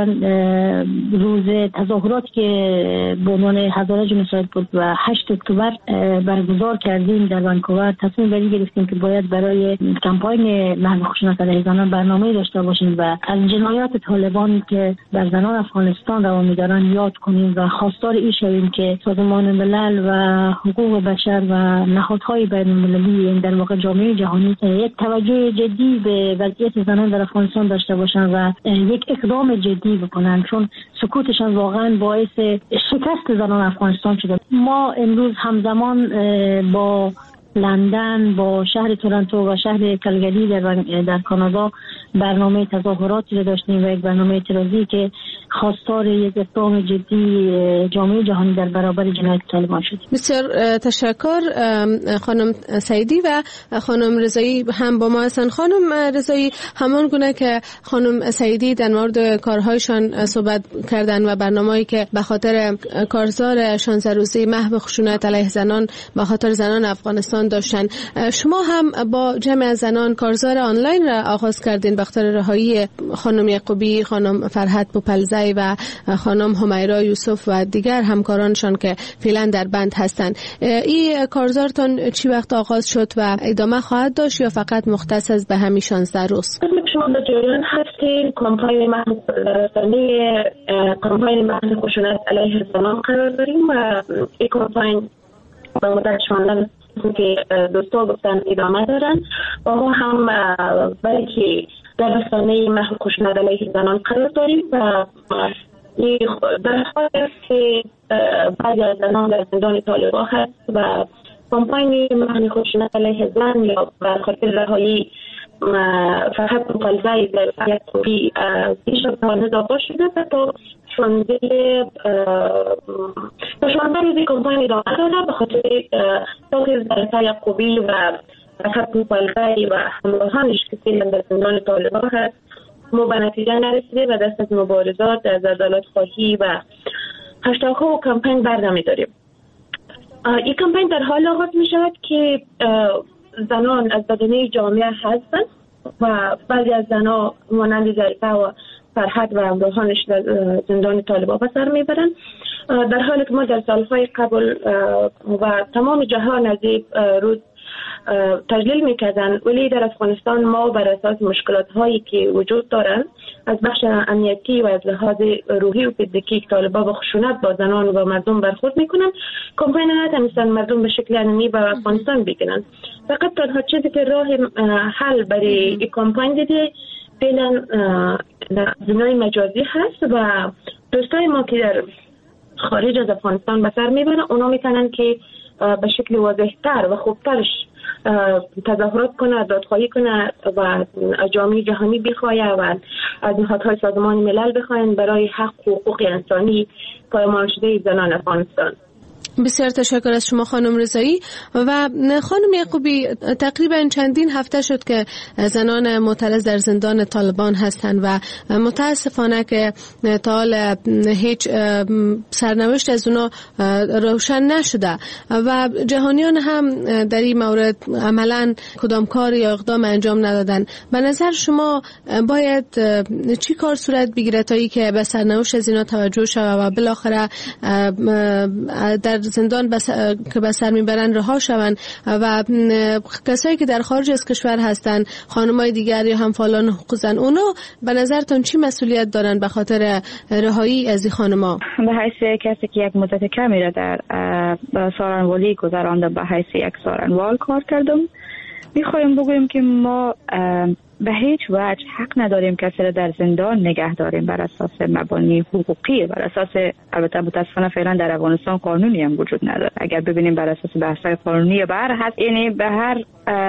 روز تظاهراتی که به عنوان هزاره جنسایت بود و 8 اکتبر برگزار کردیم در ونکوور تصمیم بر این گرفتیم که باید برای کمپاین محو خشونت علیه زنان برنامه‌ای داشته باشیم و از جنایات طالبان که بر زنان افغانستان روا می‌دارند یاد کنیم و خواستار این شویم که سازمان ملل و حقوق بشر و نهادهای بین‌المللی در واقع جامعه جهانی یک توجه جدی به وضعیت زنان در افغانستان داشته باشند و یک اقدام جدی بکنند، چون سکوتشان واقعا باعث شکست زنان افغانستان شده. ما امروز همزمان با لندن، با شهر تورنتو و شهر کلگری در کانادا برنامه تظاهراتی رو داشتیم و یک برنامه اعتراضی که خواستار یک اقدام جدی جامعه جهانی در برابر جنایت طالبان شد. بسیار تشکر خانم سعیدی و خانم رضایی هم با ما هستن. خانم رضایی، همان گونه که خانم سعیدی در مورد کارهایشان صحبت کردن و برنامه‌ای که به خاطر کارزار 16 روزه محو خشونت علیه زنان به خاطر زنان افغانستان داشتن، شما هم با جمع زنان کارزار آنلاین را آغاز کردین به خاطر رهایی خانم یعقوبی، خانم فرحت بوپلزی و خانم همیرا یوسف و دیگر همکارانشان که فعلا در بند هستند. این کارزارتان چی وقت آغاز شد و ادامه خواهد داشت یا فقط مختص به همین 16 روز؟ شما در جریان هستید کمپاین محو خشونت علیه زنان قرار داریم و این کمپاین با مدت شماندن که دوستان گفتن ادامه دارن و ما هم برای که در رسانه محو خشونت علیه زنان قرار داریم و در حال است که بعضی از زنان در زندان طالبان هست و کمپاین محو خشونت علیه زن یا به خاطر رهایی فقط مطالبه در یعقوبی پیش از اضافه شده و تا 16 روزی کمپاین ادامه داره به خاطر تاکید در یعقوبی و فقط مطالبه و همراهانش که فعلا در زندان طالبان هست ما به نتیجه نرسیده و دست از مبارزات از عدالت خواهی و هشتگ‌ها و کمپین بردمی داریم. این کمپین در حال آغاز می شود که زنان از بدنه جامعه هستند و بعضی از زنان مانند ظریفه و فرحت و همراهانش در زندان طالبان به سر میبرند، در حالی که ما در سالهای قبل و تمام جهان از این روز تجلیل میکردن، ولی در افغانستان ما بر اساس مشکلات هایی که وجود دارند از بخش امنیتی و از لحاظ روحی و فیزیکی که طالبان با خشونت با زنان و مردم برخورد میکنن، کمپین نتونستن مردم به شکل علمی به افغانستان بگیرن. فقط تنها چیزی که راه حل برای این کمپین دیده فعلا دنیای مجازی هست و دوستای ما که در خارج از افغانستان به سر میبرن اونا میتونن که به شکل واضح‌تر و خوبترش تظاهرات کنه، دادخواهی کنه و از جامعه جهانی بخواهد و از نهادهای سازمان ملل بخواهند برای حق و حقوق انسانی پایمال شده زنان افغانستان. بسیار تشکر از شما خانم رضایی. و خانم یعقوبی، تقریبا چندین هفته شد که زنان معترض در زندان طالبان هستند و متاسفانه که تا حال هیچ سرنوشت از اونا روشن نشده و جهانیان هم در این مورد عملا کدام کار یا اقدام انجام ندادن. به نظر شما باید چی کار صورت بگیره تا ای که به سرنوشت از اینا توجه شود و بالاخره در زندان که به سر میبرن رها شوند و کسایی که در خارج از کشور هستن، خانمای دیگر یا هم فعالان حقوق زن، اونا به نظرتون چی مسئولیت دارن به خاطر رهایی از این خانما؟ به حیث کسی که یک مدت کمی را در سارنوالی گذراندم، به حیث یک سارنوال کار کردم، میخوایم بگویم که ما به هیچ وجه حق نداریم کسی را در زندان نگه داریم بر اساس مبانی حقوقی، بر اساس، البته متاسفانه فعلا در افغانستان قانونی هم وجود نداره. اگر ببینیم بر اساس بحث‌های قانونی بر هست، یعنی به هر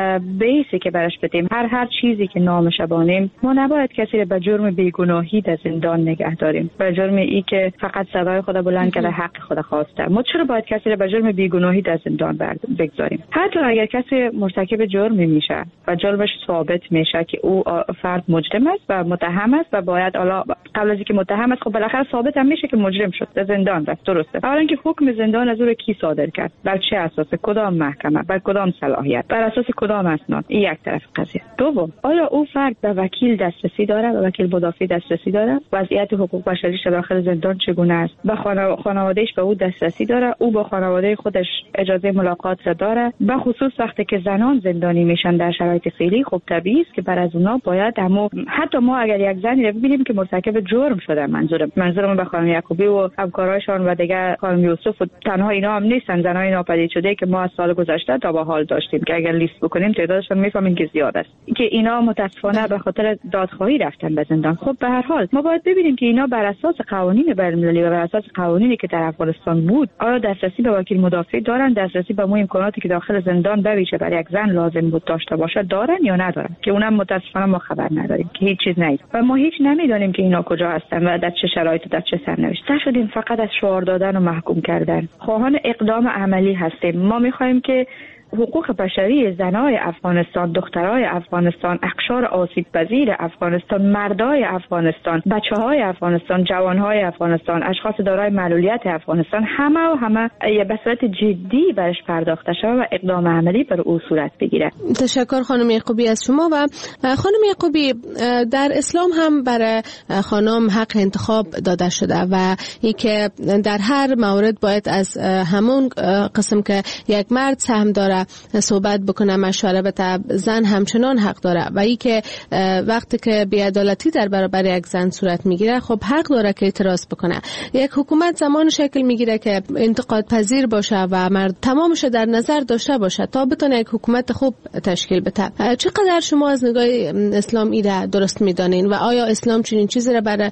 بیسی که برش بدیم، هر چیزی که نامش بانیم، ما نباید کسی را به جرم بیگناهی در زندان نگه داریم، به جرم ای که فقط صدای خود بلند کرده حق خود خواسته. ما چرا باید کسی را به جرم بیگناهی در زندان بگذاریم؟ حتی اگر کسی مرتکب جرمی میشه و جرمش ثابت میشه که او فرد مجرم است و متهم است و باید قبل از اینکه متهم است، خب بالاخره ثابت هم میشه که مجرم شد، در زندان رفت. درسته. اولا که حکم زندان از او رو کی صادر کرد؟ بر چه اساس؟ کدام محکمه؟ بر کدام صلاحیت؟ بر اساس کدام اسناد؟ این یک طرف قضیه. دوم، آیا او فرد به وکیل دسترسی داره؟ به وکیل مدافع دسترسی داره؟ وضعیت حقوق بشریش داخل زندان چگونه است؟ به خانواده‌اش به او دسترسی داره؟ او با خانواده خودش اجازه ملاقات را داره؟ به خصوص وقتی که زنان زندانی میشن در شرایط فعلی، خب طبیعی است که بر از اونا باید حتی ما اگر یک زنی رو ببینیم که مرتکب جرم شده، منظورم به خانم یعقوبی و همکارایشان و دیگر خانم یوسف و تنها اینا هم نیستن، زنای ناپدید شده که ما از سال گذشته تا به حال داشتیم که اگر لیست بکنیم تعدادشون میفهمیم که زیاد است، که اینا متاسفانه به خاطر دادخواهی رفتن به زندان. خب به هر حال ما باید ببینیم که اینا بر اساس قوانین بین‌المللی و بر اساس قوانینی که در افغانستان بود، آیا دسترسی به وکیل مدافع دارن؟ دسترسی به اون امکاناتی که داخل زندان بویژه برای یک زن لازم بود داشته باشه دارن یا ندارن؟ که اونم متاسفانه ما خبر نداریم، که هیچ چیز نیست و ما هیچ نمیدانیم که اینا کجا هستن و در چه شرایطی، در چه سرنوشتی. شدیم فقط از شعار دادن و محکوم کردن. خواهان اقدام عملی هستیم. ما میخوایم که حقوق بشری زنای افغانستان، دخترای افغانستان، اقشار آسیب پذیر افغانستان، مردای افغانستان، بچه‌های افغانستان، جوانهای افغانستان، اشخاص دارای معلولیت افغانستان، همه به صورت جدی برش پرداخته شود و اقدام عملی بر او صورت بگیره. تشکر خانم یعقوبی از شما. و خانم یعقوبی، در اسلام هم برای خانم حق انتخاب داده شده و اینکه در هر مورد باید از همون قسم که یک مرد سهم داره صحبت بکنه، مشوره بده، زن همچنان حق داره و ای که وقتی که بی‌عدالتی در برابر یک زن صورت میگیره، خب حق داره که اعتراض بکنه. یک حکومت زمان شکل میگیره که انتقاد پذیر باشه و مرد تمامش در نظر داشته باشه تا بتونه یک حکومت خوب تشکیل بده. چقدر شما از نگاه اسلام ایده درست میدانین و آیا اسلام چنین چیزی را برای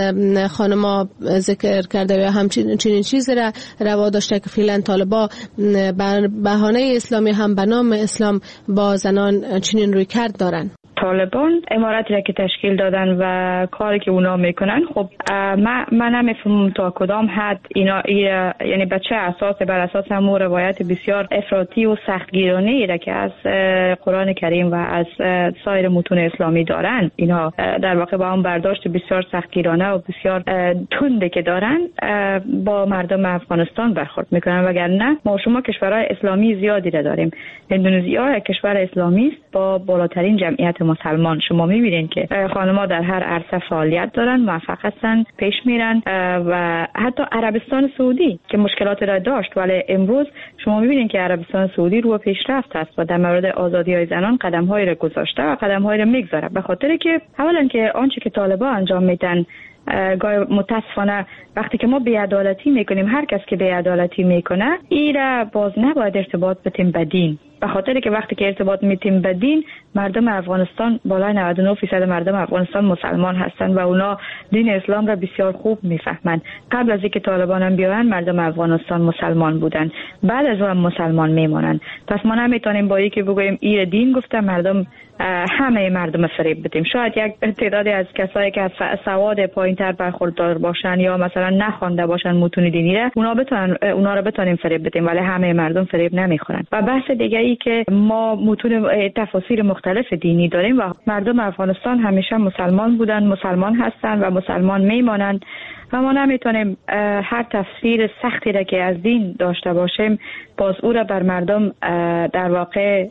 خانما ذکر کرده یا همچنین چیزی را روا داشته که فعلا طالبا بر بهانه اسلامی هم به نام اسلام با زنان چنین روی کرد دارن؟ طالبان اماراتی را که تشکیل دادن و کاری که اونا میکنن، خب من نمیفهمم تا کدام حد اینا یعنی به چه اساس، بر اساس همون روایت بسیار افراطی و سختگیرانه‌ای را که از قرآن کریم و از سایر متون اسلامی دارن، اینا در واقع با اون برداشت بسیار سختگیرانه و بسیار تنده که دارن با مردم افغانستان برخورد میکنن. وگرنه ما شما کشورهای اسلامی زیادی را داریم. اندونزیا کشور اسلامی است با بالاترین جمعیت مسلمان. شما میبینید که خانم‌ها در هر عرصه فعالیت دارن، موفق هستن، پیش میرن و حتی عربستان سعودی که مشکلات را داشت ولی امروز شما میبینید که عربستان سعودی رو پیشرفت است و در مورد آزادی‌های زنان قدم‌هایی را گذاشته و قدم‌هایی را میگذاره، به خاطر که اولا که آنچه که طالبان انجام میدن گاهی متاسفانه وقتی که ما بی‌عدالتی میکنیم، هر کس که بی‌عدالتی میکنه ایره باز نباید ارتباط بتیم به دین، به خاطر که وقتی که ارتباط میتیم به دین، مردم افغانستان بالای 99% مردم افغانستان مسلمان هستند و اونا دین اسلام را بسیار خوب میفهمند. قبل از اینکه طالبان هم بیاین مردم افغانستان مسلمان بودن، بعد از اون مسلمان میمونن. پس ما نمیتونیم با اینکه بگوییم این دین گفته مردم همه مردم فریب بدیم. شاید یک تعدادی از کسایی که سواد پایینتر برخوردار باشن یا مثلا نخوانده باشن متون دینی را، اونا رو بتونیم فریب بدیم، ولی همه مردم فریب نمیخورن. و بحث دیگه ای که ما متون تفاسیر مختلف دینی داریم و مردم افغانستان همیشه مسلمان بودن، مسلمان هستن و مسلمان میمانند و ما نمیتونیم هر تفسیر سختی را که از دین داشته باشیم باز او را بر مردم در واقع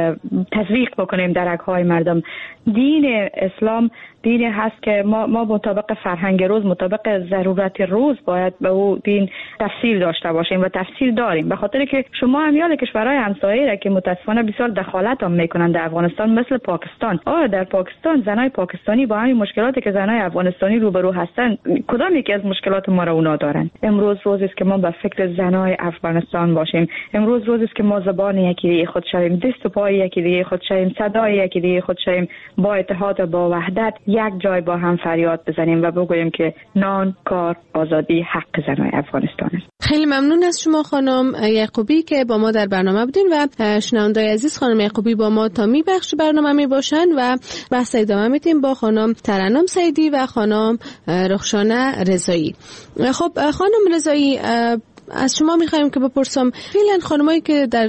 تزریق بکنیم در رگ‌های مردم. دین اسلام دینی هست که ما مطابق فرهنگ روز، مطابق ضرورت روز باید به او دین تفسیر داشته باشیم و تفسیر داریم، به خاطر که شما امیال کشورهای همسایه را که متاسفانه بسیار دخالت هم میکنن در افغانستان مثل پاکستان، در پاکستان زنای پاکستانی با همین مشکلاتی که زنای افغانستانی روبرو هستن، کدام یکی از مشکلات ما را اونا دارن؟ امروز روزی است که ما به فکر زنای افغانستان باشیم. امروز روزی است که ما زبان یکی دیگه خود شویم، دست و پای یکی دیگه خود شویم، صدای یکی دیگه خود شویم، با اتحاد و با وحدت یک جای با هم فریاد بزنیم و بگوییم که نان، کار، آزادی حق زنای افغانستان است. خیلی ممنون از شما خانم یعقوبی که با ما در برنامه بودین و شنونده‌های عزیز، خانم یعقوبی با ما تا بخش برنامه می باشن و بحث ادامه میدیم با خانم ترنم سعیدی و خانم رخشانه رضایی. خب خانم رضایی، از شما میخوایم که بپرسم، فعلا خانمایی که در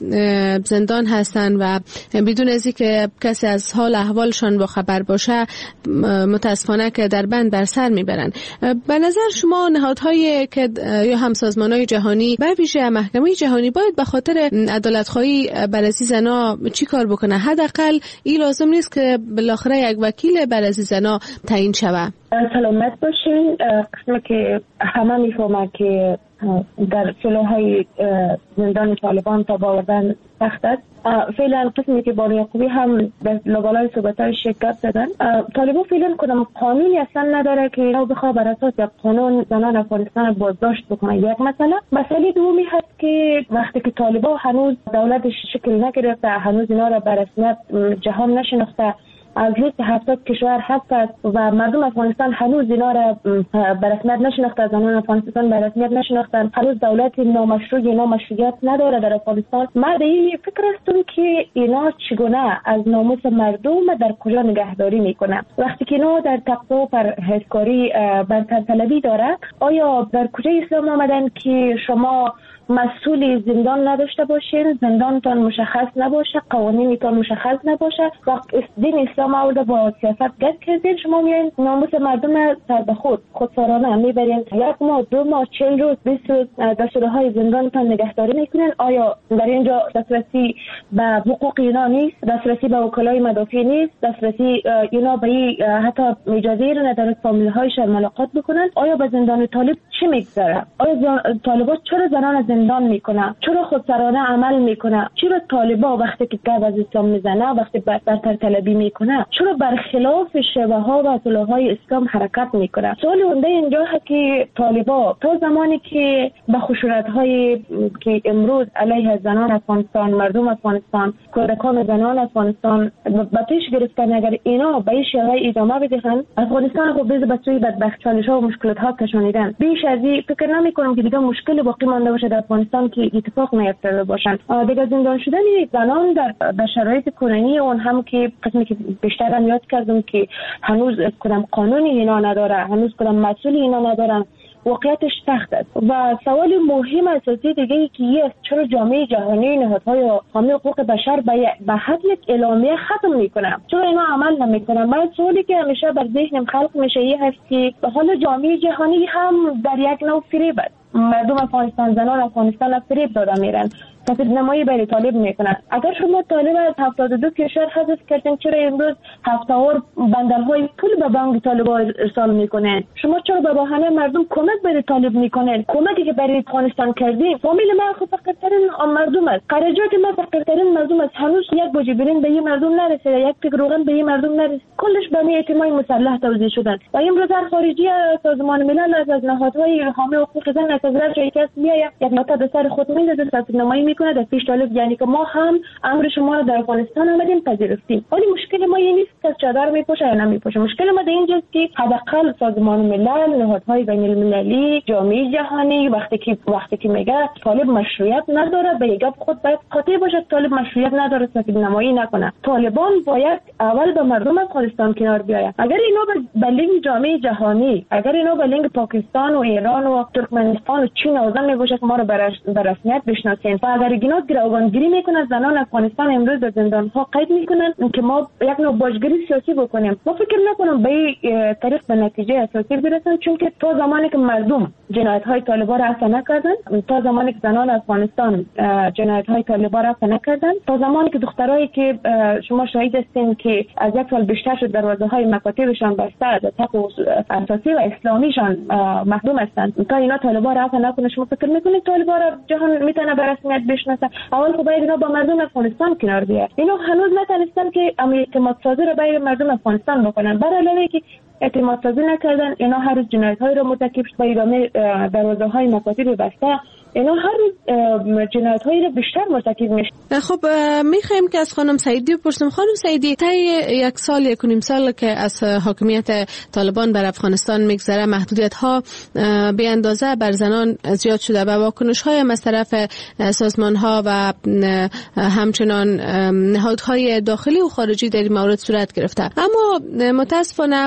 زندان هستن و بدون از اینکه کسی از حال احوالشان با خبر باشه متاسفانه که در بند بر سر میبرن، به نظر شما نهادهایی که یا همسازمانهای جهانی به ویژه محکمه جهانی باید به خاطر عدالت‌خواهی بر از زنا چی کار بکنه؟ حداقل این لازم نیست که بالاخره یک وکیل بر از زنا تعیین شود. سلامت باشین. قسمه که همه میفهمه که در سلوهای زندان طالبان تا باوردن سخت است. فعلا قسمی که بانو یعقوبی هم در لابالای صحبت‌های شرکت زدن، طالبان فعلا کدام قانونی اصلا نداره که اینا بخواه بر اساس یک قانون زنان افغانستان بازداشت بکنه. یک مسئله دومی هست که وقتی که طالبان هنوز دولتش شکل نگرفته، هنوز اینا را به رسمیت جهان نشناخته، از لیست 70 کشور هست و مردم افغانستان هنوز اینا را به رسمیت نشناخته، زنان افغانستان به رسمیت نشناختن، هنوز دولت نامشروعیت نداره در افغانستان. من به این فکر هستم که اینا چگونه از ناموس مردم در کجا نگهداری میکنه. وقتی که اینا در تقوی و پرهیزکاری برترطلبی داره، آیا در کجا اسلام آمدن که شما مسئول زندان نداشته باشین، زندانتان مشخص نباشه، قوانینتان مشخص نباشه، وقت دین اسلام آورده با سیاست گرد کردین، شما میایین ناموس مردم سر به خودسرانه میبرین، 1 ماه 2 ماه 40 روز 20 روز دستورهای زندانتان نگهداری میکنین. آیا در اینجا دسترسی به حقوق اینا نیست؟ دسترسی به وکلای مدافع نیست؟ دسترسی اینا به حتی اجازه رو نداره فامیل هایشان ملاقات بکنن؟ آیا به زندان طالب چی میگذره؟ آیا طالبان چرا زنان زندان میکنه؟ چرا خودسرانه عمل میکنه؟ چرا طالبا وقتی که گپ از اسلام میزنه، وقتی برتر طلبی میکنه، چرا برخلاف شیوه ها و اصولهای اسلام حرکت میکنه؟ سوال اونده اینجا هست که طالبا تا زمانی که به خشونت های که امروز علیه زنان افغانستان، مردم افغانستان، کودکان زنان افغانستان به پیش گرفتن، اگر اینا به این شیوه ادامه بدهن، افغانستان خود به سوی بدبخت چالش ها و مشکلات ها کشانیدن. بیش از این فکر نمی کنم که دیگه مشکل باقی مانده باشه در افغانستان که اتفاق نیفتاده باشند. دیگه زندان شدن زنان در شرایط کنونی اون هم که قسمی که بیشتر هم یاد کردم که هنوز کدام قانونی اینا نداره، هنوز کدام مسئولی اینا ندارن، واقعیتش سخت است. و سوال مهم اساسی دیگه ای که است چرا جامعه جهانی نهادهای حامی حقوق بشر به حد یک اعلامیه ختم میکنه، چرا اینا عمل نمیکنن؟ من سوالی که همیشه بر ذهنم خلق میشه این هست که حالا جامعه جهانی هم در یک نوع فریب است. مردم افغانستان، زنان افغانستان فریب داده میرن، سفید نمایی برای طالب میکنن. اگر شما طالب از 72 کشور حذف کردین، چرا امروز هفته‌وار بندرهای پول به بانک طالبا ارسال میکنن؟ شما چرا به بهانه مردم کمک برای طالب میکنن؟ کمکی که برای افغانستان کردین، فامیل ما خود فقیرترین مردم است، خراجات ما فقیرترین مردم است، هنوز یک بوجه برین به این مردم نرسیده، یک تک روغن به این مردم نرسید، کلش به نیتمای مسلح توزیع شدن. و امروز در خارجی سازمان ملل از نهادهای حامی حقوق زن از هر جایی که میاد یک نوتا به سر خود میندازه، سفید نمایی میکنه در پیش طالب، یعنی که ما هم امر شما رو در افغانستان آمدیم پذیرفتیم. ولی مشکل ما این نیست که چادر میپوشه یا نمیپوشه، مشکل ما در اینجاست که حداقل سازمان ملل، نهادهای بین المللی، جامعه جهانی وقتی که میگه طالب مشروعیت نداره، به گپ خود باید قاطع باشه. طالب مشروعیت نداره، سفید نمایی نکنه. طالبان باید اول به مردم افغانستان کنار بیاید. اگر اینا به لینگ جامعه جهانی، اگر اینا به لینگ پاکستان و ایران و ترکمنستان و چین آزم میباشه که ما رو به رسمیت بشناسین، و اگر اینا گروگانگیری میکنن، زنان افغانستان امروز در زندان ها قید میکنن که ما یک نوع باجگیری سیاسی بکنیم، ما فکر نکنم به این طریق به نتیجه اساسی برسن، چون که تا زمانی که مردم جنایت های طالبا را عفو نکردن، تا زمانی که زنان افغانستان جنایت های طالبا را عفو نکردن، تا زمانی که دخترایی که شما شاهد هستین که از یک سال بیشتر شد دروازه های مکاتبشان بسته، از حقوق اساسی و اسلامیشان محروم هستند، تا اینا طالبا را عفو نکنه، شما فکر میکنید طالبا را جهان میتونه به رسمیت بشناسه؟ اول خب باید اینا با مردم افغانستان کنار بیاد. اینا هنوز نتونستن که اعتماد سازی رو برای مردم افغانستان بکنن. برای علاوه که اعتماد سازی نکردن، اینا هر روز جنایت‌های رو مرتکب شد، با ادامه دروازه‌های مکاتب بسته، اینا هر روز جنایت‌هایی رو بیشتر مرتکب میشه. خب می‌خوایم که از خانم سعیدی بپرسیم. خانم سعیدی، تا یک سال یک و نیم سال که از حاکمیت طالبان بر افغانستان میگذره، محدودیت‌ها به اندازه بر زنان زیاد شده و واکنش‌های از طرف سازمان‌ها و همچنان نهادهای داخلی و خارجی در این مورد صورت گرفته. اما متاسفانه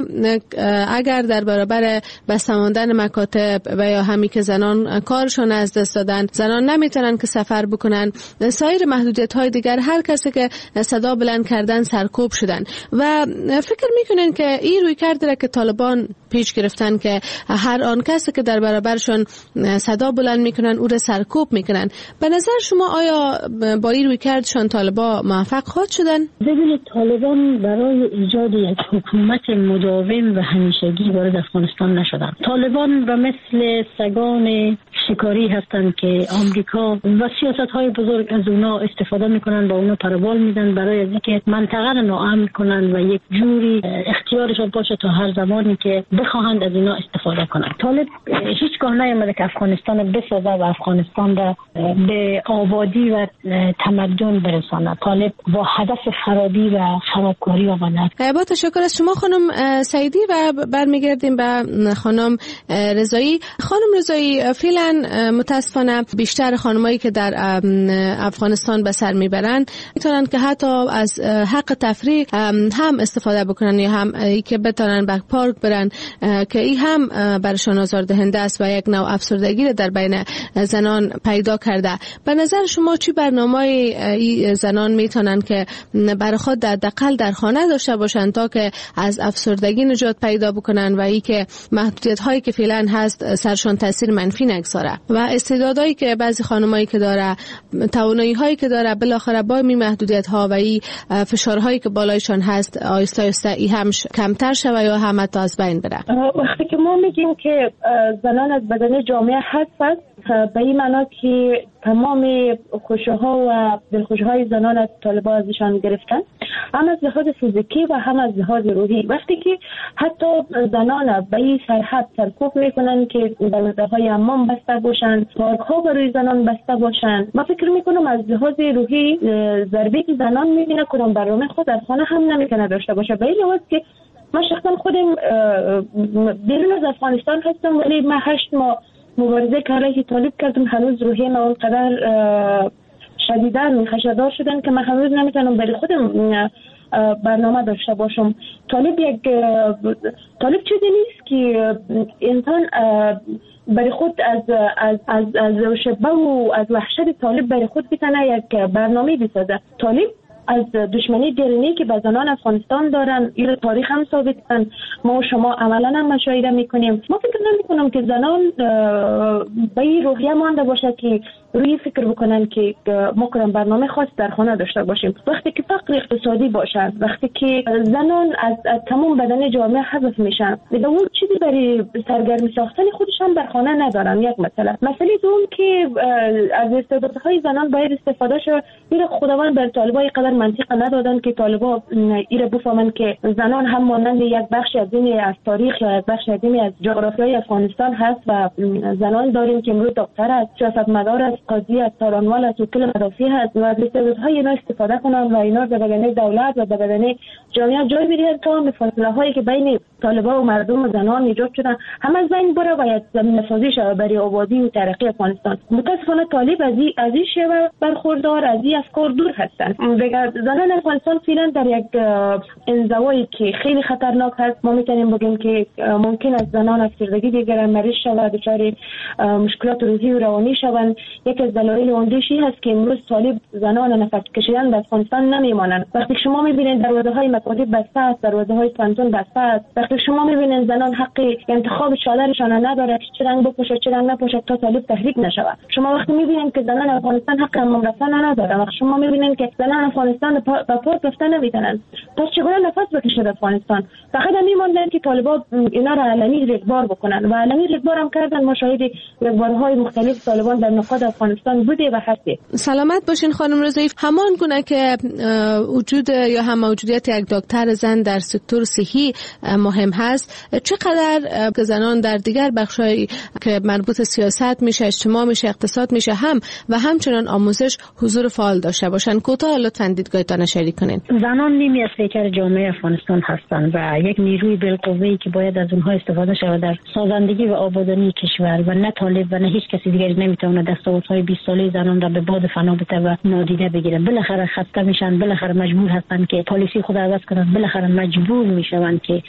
اگر در برابر بسته ماندن مکاتب و یا همی که زنان کارشون از دست دادن، زنان نمیتونن که سفر بکنن، سایر محدودیت‌های دیگر، هر کسی که صدا بلند کردن سرکوب شدن. و فکر میکنن که این روی کرده که طالبان پیش گرفتن که هر آن کسی که در برابرشون صدا بلند میکنن او را سرکوب میکنن. به نظر شما آیا با این روی کردشان طالبان موفق خواهد شدن؟ ببینید، طالبان برای ایجاد یک حکومت مداوم و همیشگی وارد افغانستان نشدن. طالبان و مثل سگان شکاری هستند که آمریکا و سیاست‌های بزرگ از اونا استفاده میکنن، با اونا پروبال میدن برای اینکه منطقه رو ناامن کنن و یک جوری اختیارشون باشه تا هر زمانی که بخواهند از اینا استفاده کنن. طالب هیچگاه نیامده که افغانستان رو بسازه و افغانستان رو به آبادی و تمدن برسانه. طالب با هدف خرابی و خرابکاری آمده. با تشکر از شما خانم سعیدی و برمیگردیم به خانم رضایی. خانم رضایی، فعلا متاسفانه بیشتر خانمایی که در افغانستان به سر میبرن میتونن که حتی از حق تفریح هم استفاده بکنن یا هم ای که بتونن به پارک برن، که این هم برشان آزاردهنده است و یک نوع افسردگی را در بین زنان پیدا کرده. به نظر شما چی برنامه‌ای زنان میتونن که برای خود حداقل در خانه داشته باشن تا که از افسردگی نجات پیدا بکنن و ای که محدودیت هایی که فعلا هست سرشان تاثیر منفی نگذاره و استعدادایی که بعضی خانمایی که داره، توانایی هایی که داره، بالاخره با می محدودیت ها و ای فشارهایی که بالایشان هست آیسته آیسته ای هم کمتر شوه یا هم حتی از بین بره. وقتی که ما میگیم که زنان از بدن جامعه هست، به این معنا که تمام خوشی‌ها و دلخوشی‌های زنان از طالبان ازشان گرفتن، هم از لحاظ فیزیکی و هم از لحاظ روحی. وقتی که حتی زنان به این سرحد سرکوب میکنن که دروازه‌های حمام بسته باشن، پارک‌ها برای زنان بسته باشن، من فکر میکنم از لحاظ روحی ضربه که زنان میبینه کدام برنامه خود از خانه هم نمیتونه داشته باشه. به این لحاظ که من شخصا خودم بیرون از افغانستان هستم، ولی من 8 ماه مبارزه که علیه طالب کردم هنوز روحیه من اونقدر شدیدن خشدار شدن که من هنوز نمیتونم برای خودم برنامه داشته باشم. طالب چیزی نیست که انسان برای خود از شبه و از وحشت طالب برای خود بتونه یک برنامه بسازه. طالب از دشمنی درونی که به زنان افغانستان دارن این تاریخ هم ثابت کردن، ما و شما عملا هم مشاهده میکنیم. ما فکر نمیکنم که زنان به این روحیه مانده باشه که روی فکر بکنن که ما کنم برنامه خاص در خانه داشته باشیم. وقتی که فقر اقتصادی باشه، وقتی که زنان از تمام بدن جامعه حذف میشن، دیگه اون چیزی برای سرگرمی ساختن خودشان در خانه ندارن. یک مسئله دوم که از استعدادهای زنان باید استفاده شه. این خداوند بر طالبای قدر منطق ندادن که طالبا این بفهمن که زنان هم مانند یک بخش عظیمی از تاریخ یا یک بخش عظیمی از جغرافیای افغانستان هست و زنان داریم که امروز دکتر است، سیاستمدار است، قاضی است، تارانوال است، وکیل مدافع هست و از استعدادهای اینا استفاده کنن و اینا در بدن دولت و در بدن جامعه جای می‌دهند تا فاصله هایی که بین طالبان و مردم و زنان ایجاد شدن همه از بین بره و یک زمینه سازی شود برای آبادی و ترقی افغانستان. متاسفانه طالب از این شیوه برخوردار، از این افکار دور هستند. زنان افغانستان فعلا در یک انزوایی که خیلی خطرناک هست. ما میتونیم بگیم که ممکن است زنان افسردگی دیگر مریض شود، دچار مشکلات روحی و روانی شوند. یک از دلایل اندیشی هست که امروز طالب زنان نفس کشیدن در افغانستان نمیمانند. وقتی شما میبینید دروازه‌های مکاتب بسته است، دروازه‌های پانتون بسته است، وقتی شما میبینید زنان حق انتخاب چادرشان نداره چه رنگ بپوشد چه رنگ نپوشد تا طالب تحریک نشود. شما وقتی میبینید که زنان افغانستان حق حمام رفتن نداره، وقتی شما میبینید که زنان افغانستان به پارک رفتن نمیتونن، پس چگونه نفس بکشه افغانستان؟ فقط میموندن که طالبان اینا را علنی ریزبار بکنن و علنی ریزبار هم کردن. ما شاهد ریزبارهای مختلف طالبان در نقاط افغانستان بوده و هسته. سلامت باشین خانم رضایی. همان گونه که وجود یا هم موجودیت یک دکتر زن در سکتور صحی مهم هست، چقدر زنان در دیگر بخش‌های که مربوط سیاست میشه، اجتماع میشه، اقتصاد میشه و همچنان آموزش حضور فعال داشته باشن؟ کوتاه لطفاً دیدگاهتان شریک کنین. زنان نیمی از پیکر جامعه افغانستان هستند و یک نیروی بالقوه‌ای که باید از اونها استفاده شود در سازندگی و آبادانی کشور و نه طالب و نه هیچ کسی دیگری نمیتونه دستاوردهای 20 ساله زنان را به باد فنا بده و نادیده بگیرن. بالاخره خسته میشن، بالاخره مجبور هستن که پالیسی خود عوض کنن، بالاخره مجبور میشن که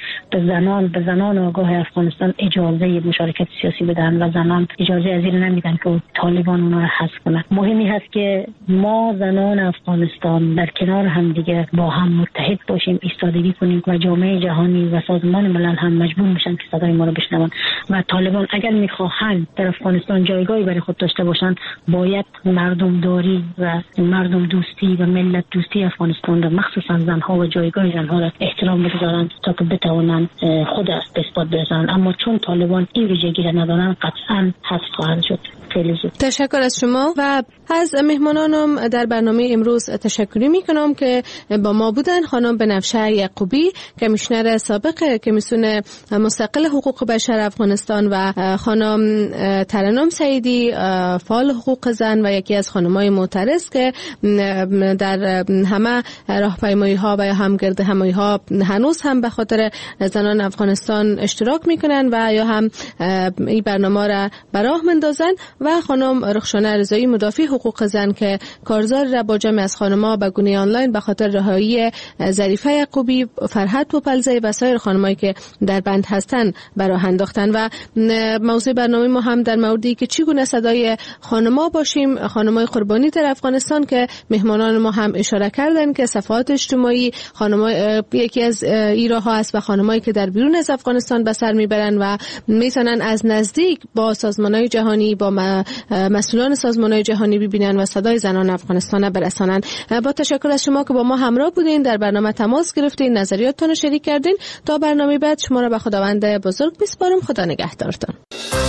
به زنان آگاه افغانستان اجازه مشارکت سیاسی بدن و زنان اجازه از این نمیدن که طالبان اونها را حذف کنن. مهمی هست که ما زنان افغانستان در کنار هم دیگه با هم متحد باشیم، ایستادگی کنیم و جامعه جهانی و سازمان ملل هم مجبور میشن که صدای ما رو بشنون و طالبان اگر میخواهند در افغانستان جایگاهی برای خود داشته باشند باید مردم داری و مردم دوستی و ملت دوستی افغانستان را مخصوصا زنها و جایگاه زنها را احترام بگذارند تا که بتوانند خود به اثبات برسانند. اما چون طالبان این ویژگی را ندارند قطعا حذف خواهند شد. تشکر از شما و از مهمانانم در برنامه امروز تشکری میکنم که با ما بودن. خانم بنفشه یعقوبی، کمیشنر سابق کمیسیون مستقل حقوق بشر افغانستان و خانم ترنم سعیدی، فعال حقوق زن و یکی از خانم‌های معترض که در همه راهپیمایی‌ها و هم گرد همایی‌ها هنوز هم به خاطر زنان افغانستان اشتراک میکنن و یا هم این برنامه را به راه میندازن، و خانم رخشانه رضایی، مدافع حقوق زن که کارزار را با جمع از خانم‌ها به گونه آنلاین به خاطر رهایی ظریفه یعقوبی، فرحت پوپلزی و سایر خانمایی که در بند هستند براه انداختن. و موضوع برنامه ما هم در موردی که چگونه صدای خانم‌ها باشیم، خانم‌های قربانی در افغانستان که مهمانان ما هم اشاره کردن که صفحات اجتماعی خانم‌ها یکی از ایراها است و خانمایی که در بیرون از افغانستان به سر میبرن و میتونن از نزدیک با سازمان‌های جهانی، با مسئولان سازمان‌های جهانی ببینن و صدای زنان افغانستان برسانن. با تشکر از شما که با ما همراه بودین، در برنامه تماس گرفتین، نظریاتتون رو شریک کردین. تا برنامه بعد شما را به خداوند بزرگ میسپارم. خدا نگهدارتان.